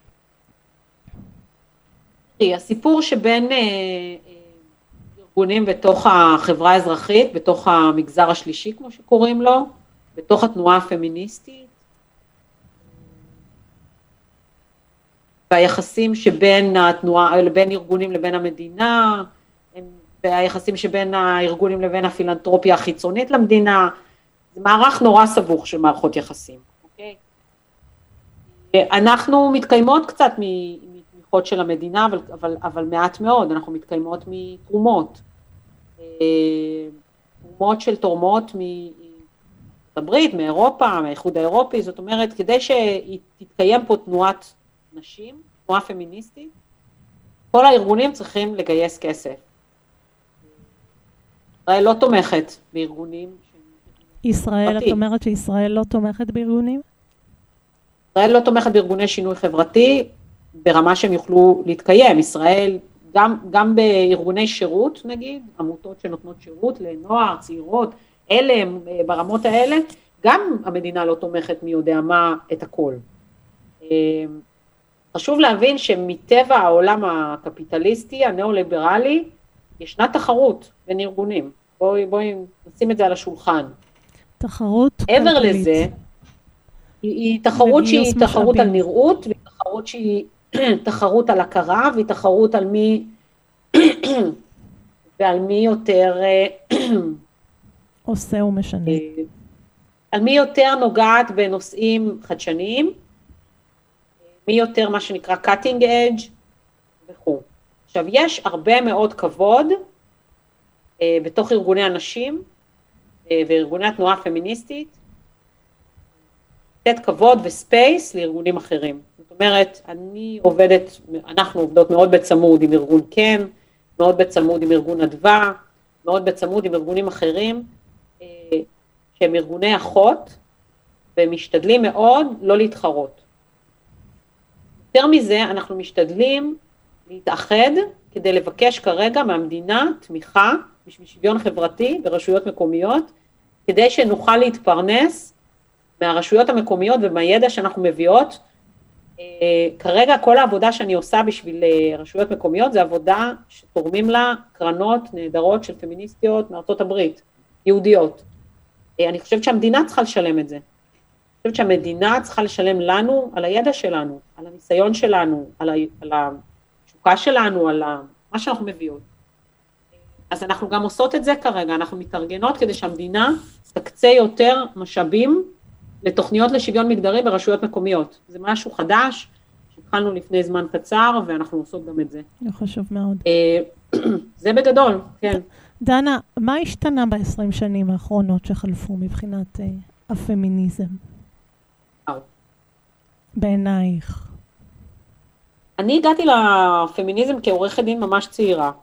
הסיפור שבין ארגונים בתוך החברה האזרחית, בתוך המגזר השלישי כמו שקוראים לו, בתוך התנועה הפמיניסטית, והיחסים שבין התנועה, בין ארגונים לבין המדינה, והיחסים שבין הארגונים לבין הפילנתרופיה החיצונית למדינה, זה מערך נורא סבוך של מערכות יחסים, אוקיי? אנחנו מתקיימות קצת מתמיכות של המדינה, אבל, אבל, אבל מעט מאוד, אנחנו מתקיימות מתרומות, תרומות של תורמות הברית, מאירופה, מהאיחוד האירופי, זאת אומרת, כדי שתתקיים פה תנועת נשים, תנועה פמיניסטית, כל הארגונים צריכים לגייס כסף. ישראל לא תומכת בארגונים. ישראל, את אומרת שישראל לא תומכת בארגונים? ישראל לא תומכת בארגוני שינוי חברתי, ברמה שהם יוכלו להתקיים. ישראל, גם, גם בארגוני שירות, נגיד, עמותות שנותנות שירות לנוער, צעירות, אלה הם ברמות האלה, גם המדינה לא תומכת מי יודע מה את הכל. חשוב להבין שמטבע העולם הקפיטליסטי, הנאו-ליברלי, ישנה תחרות בין ארגונים. בואי, בואי נשים את זה על השולחן. תחרות כלכלית. עבר לזה, היא, היא תחרות שהיא תחרות על נראות, והיא תחרות שהיא תחרות על הכרה, והיא תחרות על מי, ועל מי יותר... עושה ומשנה. על מי יותר נוגעת בנושאים חדשניים, מי יותר מה שנקרא cutting edge וכו'. עכשיו, יש הרבה מאוד כבוד אה, בתוך ארגוני הנשים אה, וארגוני התנועה הפמיניסטית, לתת כבוד וספייס לארגונים אחרים. זאת אומרת, אני עובדת, אנחנו עובדות מאוד בצמוד עם ארגון כן, מאוד בצמוד עם ארגון אדווה, מאוד בצמוד עם ארגונים אחרים, אה, שהם ארגוני אחות, ומשתדלים מאוד לא להתחרות. יותר מזה, אנחנו משתדלים להתאחד כדי לבקש כרגע מהמדינה תמיכה בשביל שוויון חברתי ברשויות מקומיות, כדי שנוכל להתפרנס מהרשויות המקומיות ומהידע שאנחנו מביאות. כרגע כל העבודה שאני עושה בשביל רשויות מקומיות, זה עבודה שתורמים לה קרנות נהדרות של פמיניסטיות מארצות הברית, יהודיות. אני חושבת שהמדינה צריכה לשלם את זה. אני חושבת שהמדינה צריכה לשלם לנו על הידע שלנו, על הניסיון שלנו, על, ה, על התשוקה שלנו, על ה, מה שאנחנו מביאות. אז אנחנו גם עושות את זה כרגע, אנחנו מתארגנות כדי שהמדינה תקצה יותר משאבים לתוכניות לשוויון מגדרי ברשויות מקומיות. זה משהו חדש, שהתחלנו לפני זמן קצר, ואנחנו עושות גם את זה. זה חשוב מאוד. זה בגדול, כן. דנה, מה השתנה ב-עשרים שנים האחרונות שחלפו מבחינת אה, הפמיניזם? וואו. בעינייך. אני הגעתי לפמיניזם כעורכת דין ממש צעירה.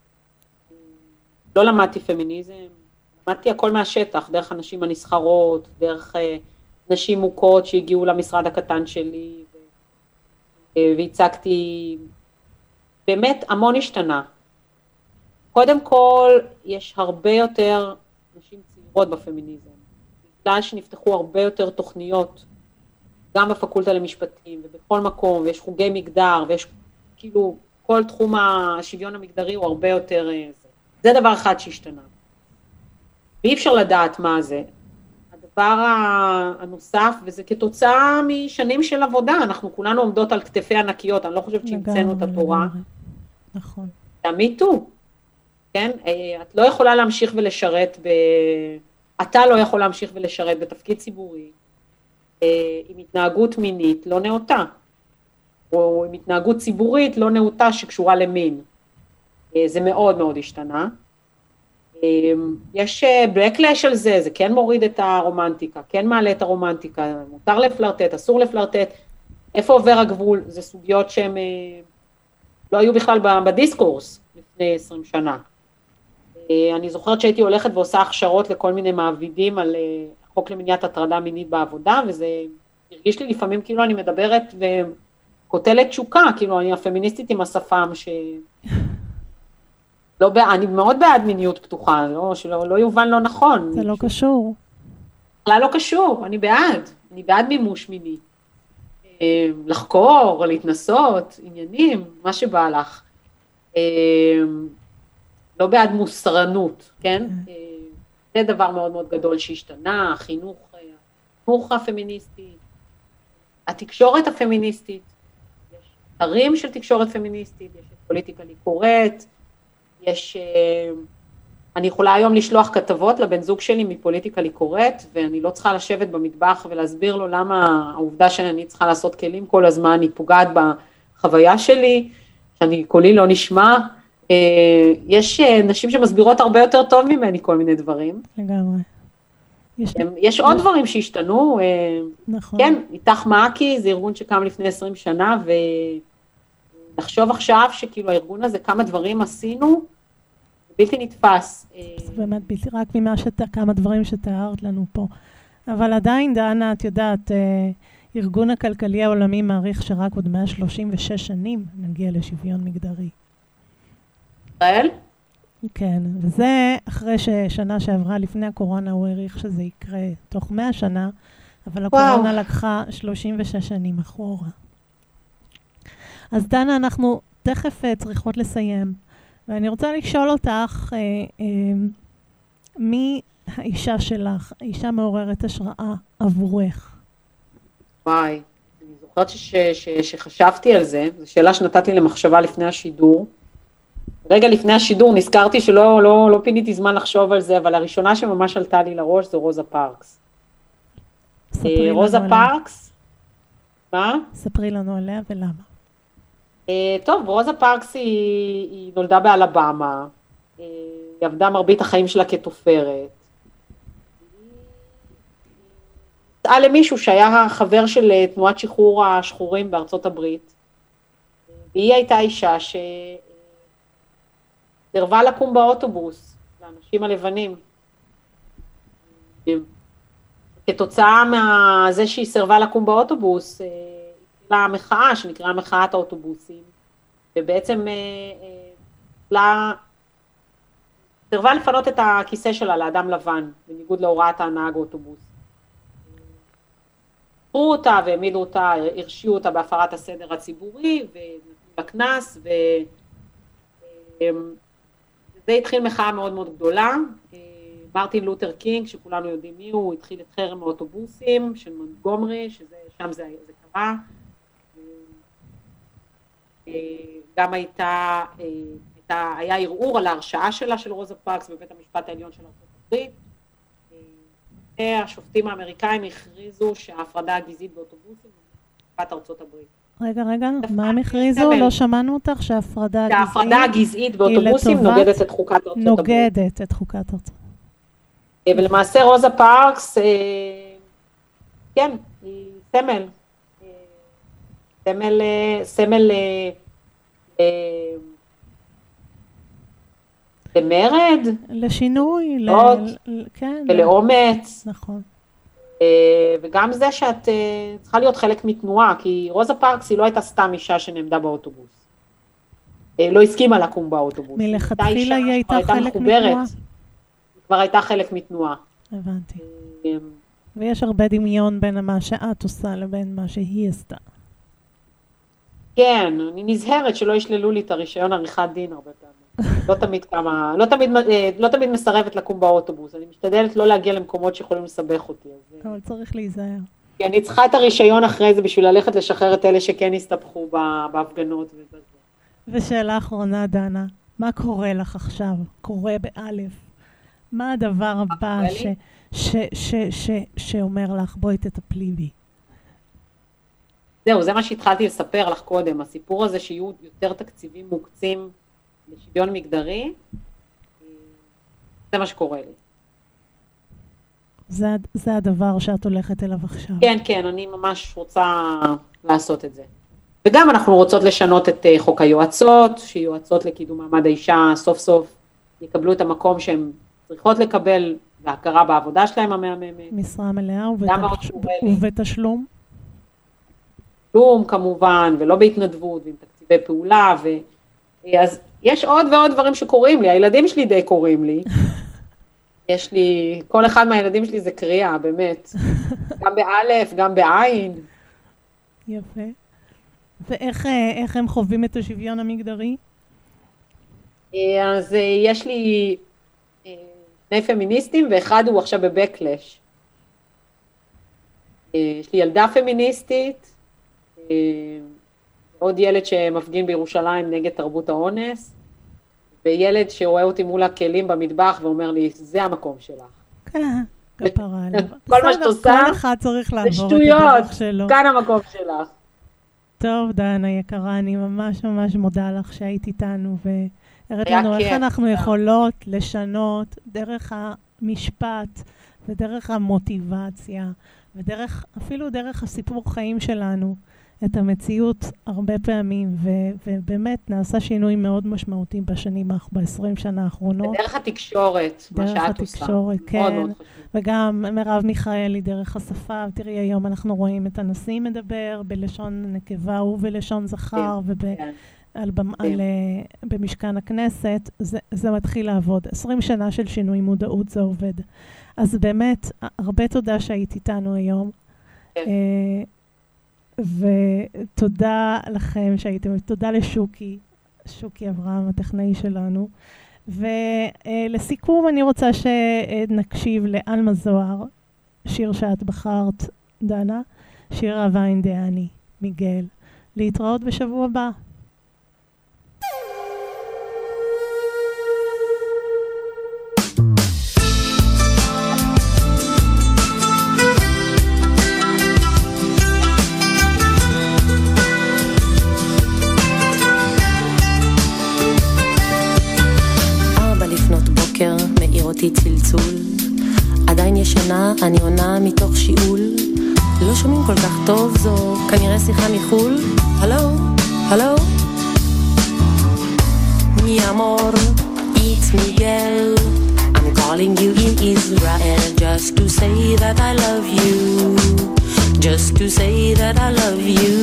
לא למדתי פמיניזם, למדתי הכל מהשטח, דרך הנשים הנסחרות, דרך אה, נשים מוכות שהגיעו למשרד הקטן שלי, ו... אה, והצגתי, באמת המון השתנה. קודם כל, יש הרבה יותר נשים צעירות בפמיניזם, בגלל שנפתחו הרבה יותר תוכניות, גם בפקולטה למשפטים ובכל מקום, ויש חוגי מגדר, ויש כאילו, כל תחום השוויון המגדרי הוא הרבה יותר, זה, זה דבר אחד שהשתנה. ואי אפשר לדעת מה זה. הדבר הנוסף, וזה כתוצאה משנים של עבודה, אנחנו כולנו עומדות על כתפי ענקיות, אני לא חושבת שהמצאנו את התורה. נכון. תמיתו, כן? את לא יכולה להמשיך ולשרת, ב... אתה לא יכול להמשיך ולשרת בתפקיד ציבורי, עם התנהגות מינית לא נאותה, או עם התנהגות ציבורית לא נאותה שקשורה למין. זה מאוד מאוד השתנה. יש בלקלאש על זה, זה כן מוריד את הרומנטיקה, כן מעלה את הרומנטיקה, מותר לפלרטט, אסור לפלרטט, איפה עובר הגבול? זה סוגיות שהן לא היו בכלל בדיסקורס לפני עשרים שנה. אני זוכרת שהייתי הולכת ועושה הכשרות לכל מיני מעבידים על חוק למניעת הטרדה מינית בעבודה, וזה הרגיש לי לפעמים כאילו אני מדברת וכותלת תשוקה, כאילו אני הפמיניסטית עם השפם, ש... לא, אני מאוד בעד מיניות פתוחה, לא, שלא לא יובן לא נכון. זה לא קשור. לא, לא קשור, אני בעד, אני בעד מימוש מיני. לחקור, להתנסות, עניינים, מה שבא לך. לא בעד מוסרנות, כן? זה דבר מאוד מאוד גדול שהשתנה, החינוך, החינוך הפמיניסטי, התקשורת הפמיניסטית, יש אתרים של תקשורת פמיניסטית, יש פוליטיקלי קורקט, יש, אני יכולה היום לשלוח כתבות לבן זוג שלי מפוליטיקלי קורקט, ואני לא צריכה לשבת במטבח ולהסביר לו למה העובדה שאני צריכה לעשות כלים כל הזמן, היא פוגעת בחוויה שלי, שאני קולי לא נשמע, יש נשים שמסבירות הרבה יותר טוב ממני כל מיני דברים. לגמרי. יש, יש עוד דברים שהשתנו, נכון. כן, איתך מעקי, זה ארגון שקם לפני עשרים שנה, ונחשוב עכשיו שכאילו הארגון הזה, כמה דברים עשינו, בלתי נתפס. זה באמת בלתי, רק ממה שאתה, כמה דברים שתיארת לנו פה. אבל עדיין, דנה, את יודעת, ארגון הכלכלי העולמי מעריך שרק עוד מאה שלושים ושש שנים נגיע לשוויון מגדרי. ישראל? כן, וזה אחרי ששנה שעברה לפני הקורונה הוא העריך שזה יקרה תוך מאה שנה, אבל הקורונה וואו. לקחה שלושים ושש שנים אחורה. אז דנה, אנחנו תכף צריכות לסיים, ואני רוצה לשאול אותך, אה, אה, מי האישה שלך, האישה מעוררת השראה עבורך? וואי, אני זוכרת ש- ש- ש- שחשבתי על זה, זו שאלה שנתתי למחשבה לפני השידור, רגע לפני השידור נזכרתי שלא לא, לא פיניתי זמן לחשוב על זה, אבל הראשונה שממש עלתה לי לראש זו רוזה פארקס. רוזה פארקס, מה? ספרי לנו עליה ולמה. טוב, רוזה פארקס היא, היא נולדה באלבמה, היא עבדה מרבית החיים שלה כתופרת. היא נתעה למישהו שהיה חבר של תנועת שחרור השחורים בארצות הברית, והיא הייתה אישה ש... דרבה לקום באוטובוס, לאנשים הלבנים. כתוצאה מזה שהיא סרבה לקום באוטובוס, התחילה מחאה שנקראה מחאת האוטובוסים, ובעצם לה, סרבה לפנות את הכיסא שלה לאדם לבן, בניגוד להוראת הנהג האוטובוס. פרו אותה והעמידו אותה, הרשיעו אותה בהפרת הסדר הציבורי, ונתנו לה כנס, ו... זה התחיל מחאה מאוד מאוד גדולה, מרטין לותר קינג, שכולנו יודעים מי הוא, התחיל את חרם האוטובוסים של מונטגומרי, ששם זה, זה קרה, גם הייתה, הייתה, היה ערעור על ההרשעה שלה של רוזה פארקס בבית המשפט העליון של ארצות הברית, והשופטים האמריקאים הכריזו שההפרדה הגזעית באוטובוסים היא משפט ארצות הברית. רגע, רגע, מה הם הכריזו? לא שמענו אותך שההפרדה הגזעית... שההפרדה הגזעית באוטובוסים נוגדת את חוקת ארצות הברית. נוגדת את חוקת ארצות הברית. ולמעשה רוזה פארקס, כן, היא סמל. סמל, סמל למרד. לשינוי. כן. ולאומץ. נכון. וגם זה שאת צריכה להיות חלק מתנועה, כי רוזה פארקס היא לא הייתה סתם אישה שנעמדה באוטובוס. לא הסכימה לקום באוטובוס. מלכתחילה היא הייתה חלק מתנועה. כבר הייתה חלק מתנועה. הבנתי. ויש הרבה דמיון בין מה שאת עושה לבין מה שהיא עשתה. כן, אני נזהרת שלא ישללו לי את הרישיון עריכת דין הרבה פעמים. לא תמיד כמה, לא תמיד, לא תמיד מסרבת לקום באוטובוס. אני משתדלת לא להגיע למקומות שיכולים לסבך אותי. אבל צריך להיזהר. כי אני צריכה את הרישיון אחרי זה בשביל ללכת לשחרר את אלה שכן הסתבכו בהפגנות ובזה. ושאלה אחרונה, דנה, מה קורה לך עכשיו? קורה באלף. מה הדבר הבא ש, ש, ש, ש, שאומר לך, בואי תטפלי בי? זהו, זה מה שהתחלתי לספר לך קודם, הסיפור הזה שיהיו יותר תקציבים מוקצים לשוויון מגדרי, זה מה שקורה לי. זה, זה הדבר שאת הולכת אליו עכשיו. כן, כן, אני ממש רוצה לעשות את זה. וגם אנחנו רוצות לשנות את חוק היועצות, שיועצות לקידום מעמד האישה סוף סוף יקבלו את המקום שהן צריכות לקבל, והכרה בעבודה שלהם המהממת. משרה מלאה ובתשלום? תשלום כמובן, ולא בהתנדבות, ועם תקציבי פעולה, ו... אז יש עוד ועוד דברים שקוראים לי, הילדים שלי די קוראים לי. יש לי, כל אחד מהילדים שלי זה קריאה, באמת. גם באלף, גם בעין. יפה. ואיך איך הם חווים את השוויון המגדרי? אז יש לי שני פמיניסטים, ואחד הוא עכשיו בבקלש. יש לי ילדה פמיניסטית, עוד ילד שמפגין בירושלים נגד תרבות האונס, וילד שרואה אותי מול הכלים במטבח ואומר לי, זה המקום שלך. כן, כפרה עליו. כל מה שאת עושה, כל אחד צריך לעבור את הדרך שלו. כאן המקום שלך. טוב, דנה יקרה, אני ממש ממש מודה לך שהיית איתנו, והראית לנו איך אנחנו יכולות לשנות דרך המשפט, ודרך המוטיבציה, ודרך, אפילו דרך הסיפור חיים שלנו, את המציאות הרבה פעמים, ו- ובאמת נעשה שינוי מאוד משמעותי בשנים, ב-עשרים שנה האחרונות. דרך התקשורת, מה שאת עושה. דרך התקשורת, כן. מאוד מאוד חשוב. וגם מרב מיכאלי דרך השפה, תראי היום אנחנו רואים את הנשיא מדבר בלשון נקבה ובלשון זכר, ובמשכן הכנסת, זה, זה מתחיל לעבוד. עשרים שנה של שינוי מודעות זה עובד. אז באמת, הרבה תודה שהיית איתנו היום. כן. ותודה לכם שהייתם, תודה לשוקי, שוקי אברהם, הטכנאי שלנו. ולסיכום אני רוצה שנקשיב לאלמה זוהר, שיר שאת בחרת, דנה, שיר אהבה אינדיאני, מיגל. להתראות בשבוע הבא. מאיר אותי צלצול, עדיין ישנה, אני עונה מתוך שיעול, לא שומעים כל כך טוב, זו כנראה שיחה מחול. הלו, הלו, mi amor, it's Miguel, I'm calling you in Israel, just to say that I love you, just to say that I love you.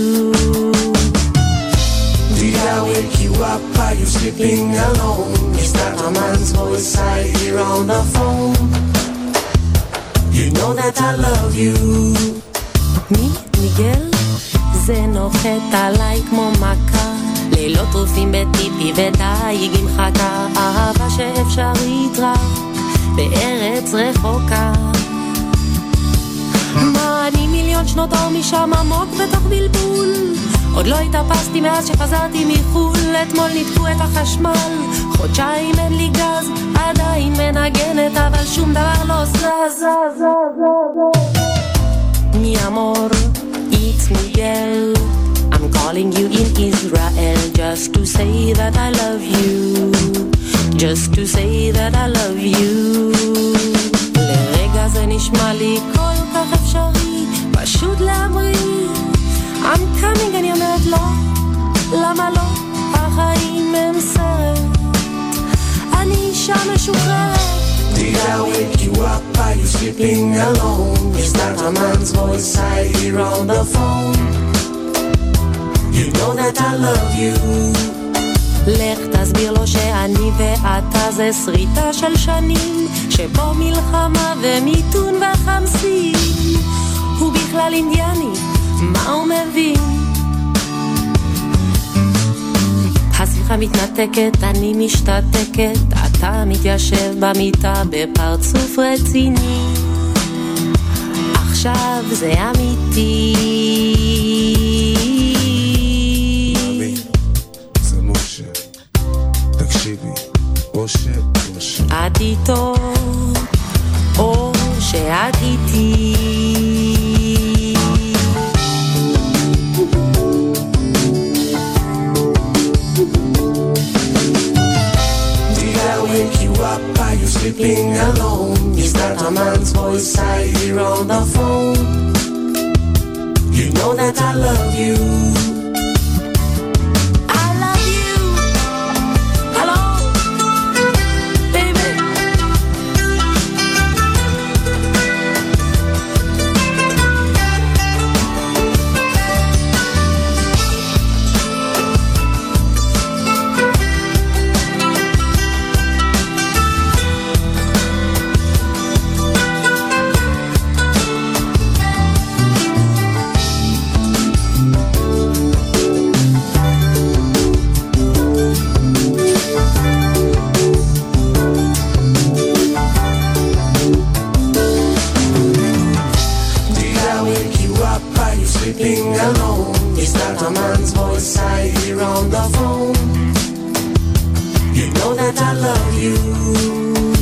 Did I wake you up? Are you sleeping alone? Is that a man's voice I hear on the phone? You know that I love you. מי? מיגל? זה נוחת עליי כמו מכה, לילות טרופים בטיפי ודייג עם חכה, אהבה שאפשרית רק בארץ רחוקה. מה אני מיליון שנות אור משם עמוק בתוך בלבול, עוד לא התאפסתי מאז שחזרתי מחול, אתמול ניתקו את החשמל, חודשיים אין לי גז, עדיין מנגנת אבל שום דבר לא זז. Mi amor, it's Miguel, I'm calling calling you in Israel just to say that I love you, just to say that I love you. לרגע זה נשמע לי כל כך אפשרי, פשוט להמריא. I'm coming, אני אומרת לא, למה לא? החיים הם סרט, אני אישה משוחררת. Did I wake you up? Are you sleeping alone? Is that a man's voice I hear on the phone? You know that I love you. לך תסביר לו שאני ואתה זה שריטה של שנים, שבו מלחמה ומיתון וחמסים. הוא בכלל אינדיאני, מה הוא מבין? השיחה מתנתקת, אני משתתקת, אתה מתיישב במיטה בפרצוף רציני. עכשיו זה אמיתי. מאמי, זה משה, תקשיבי, משה, משה. את איתו, או שאת איתי. Are you sleeping alone? Is that a man's voice I hear on the phone? You know that I love you. I love you. Hello, baby. You know that I love you.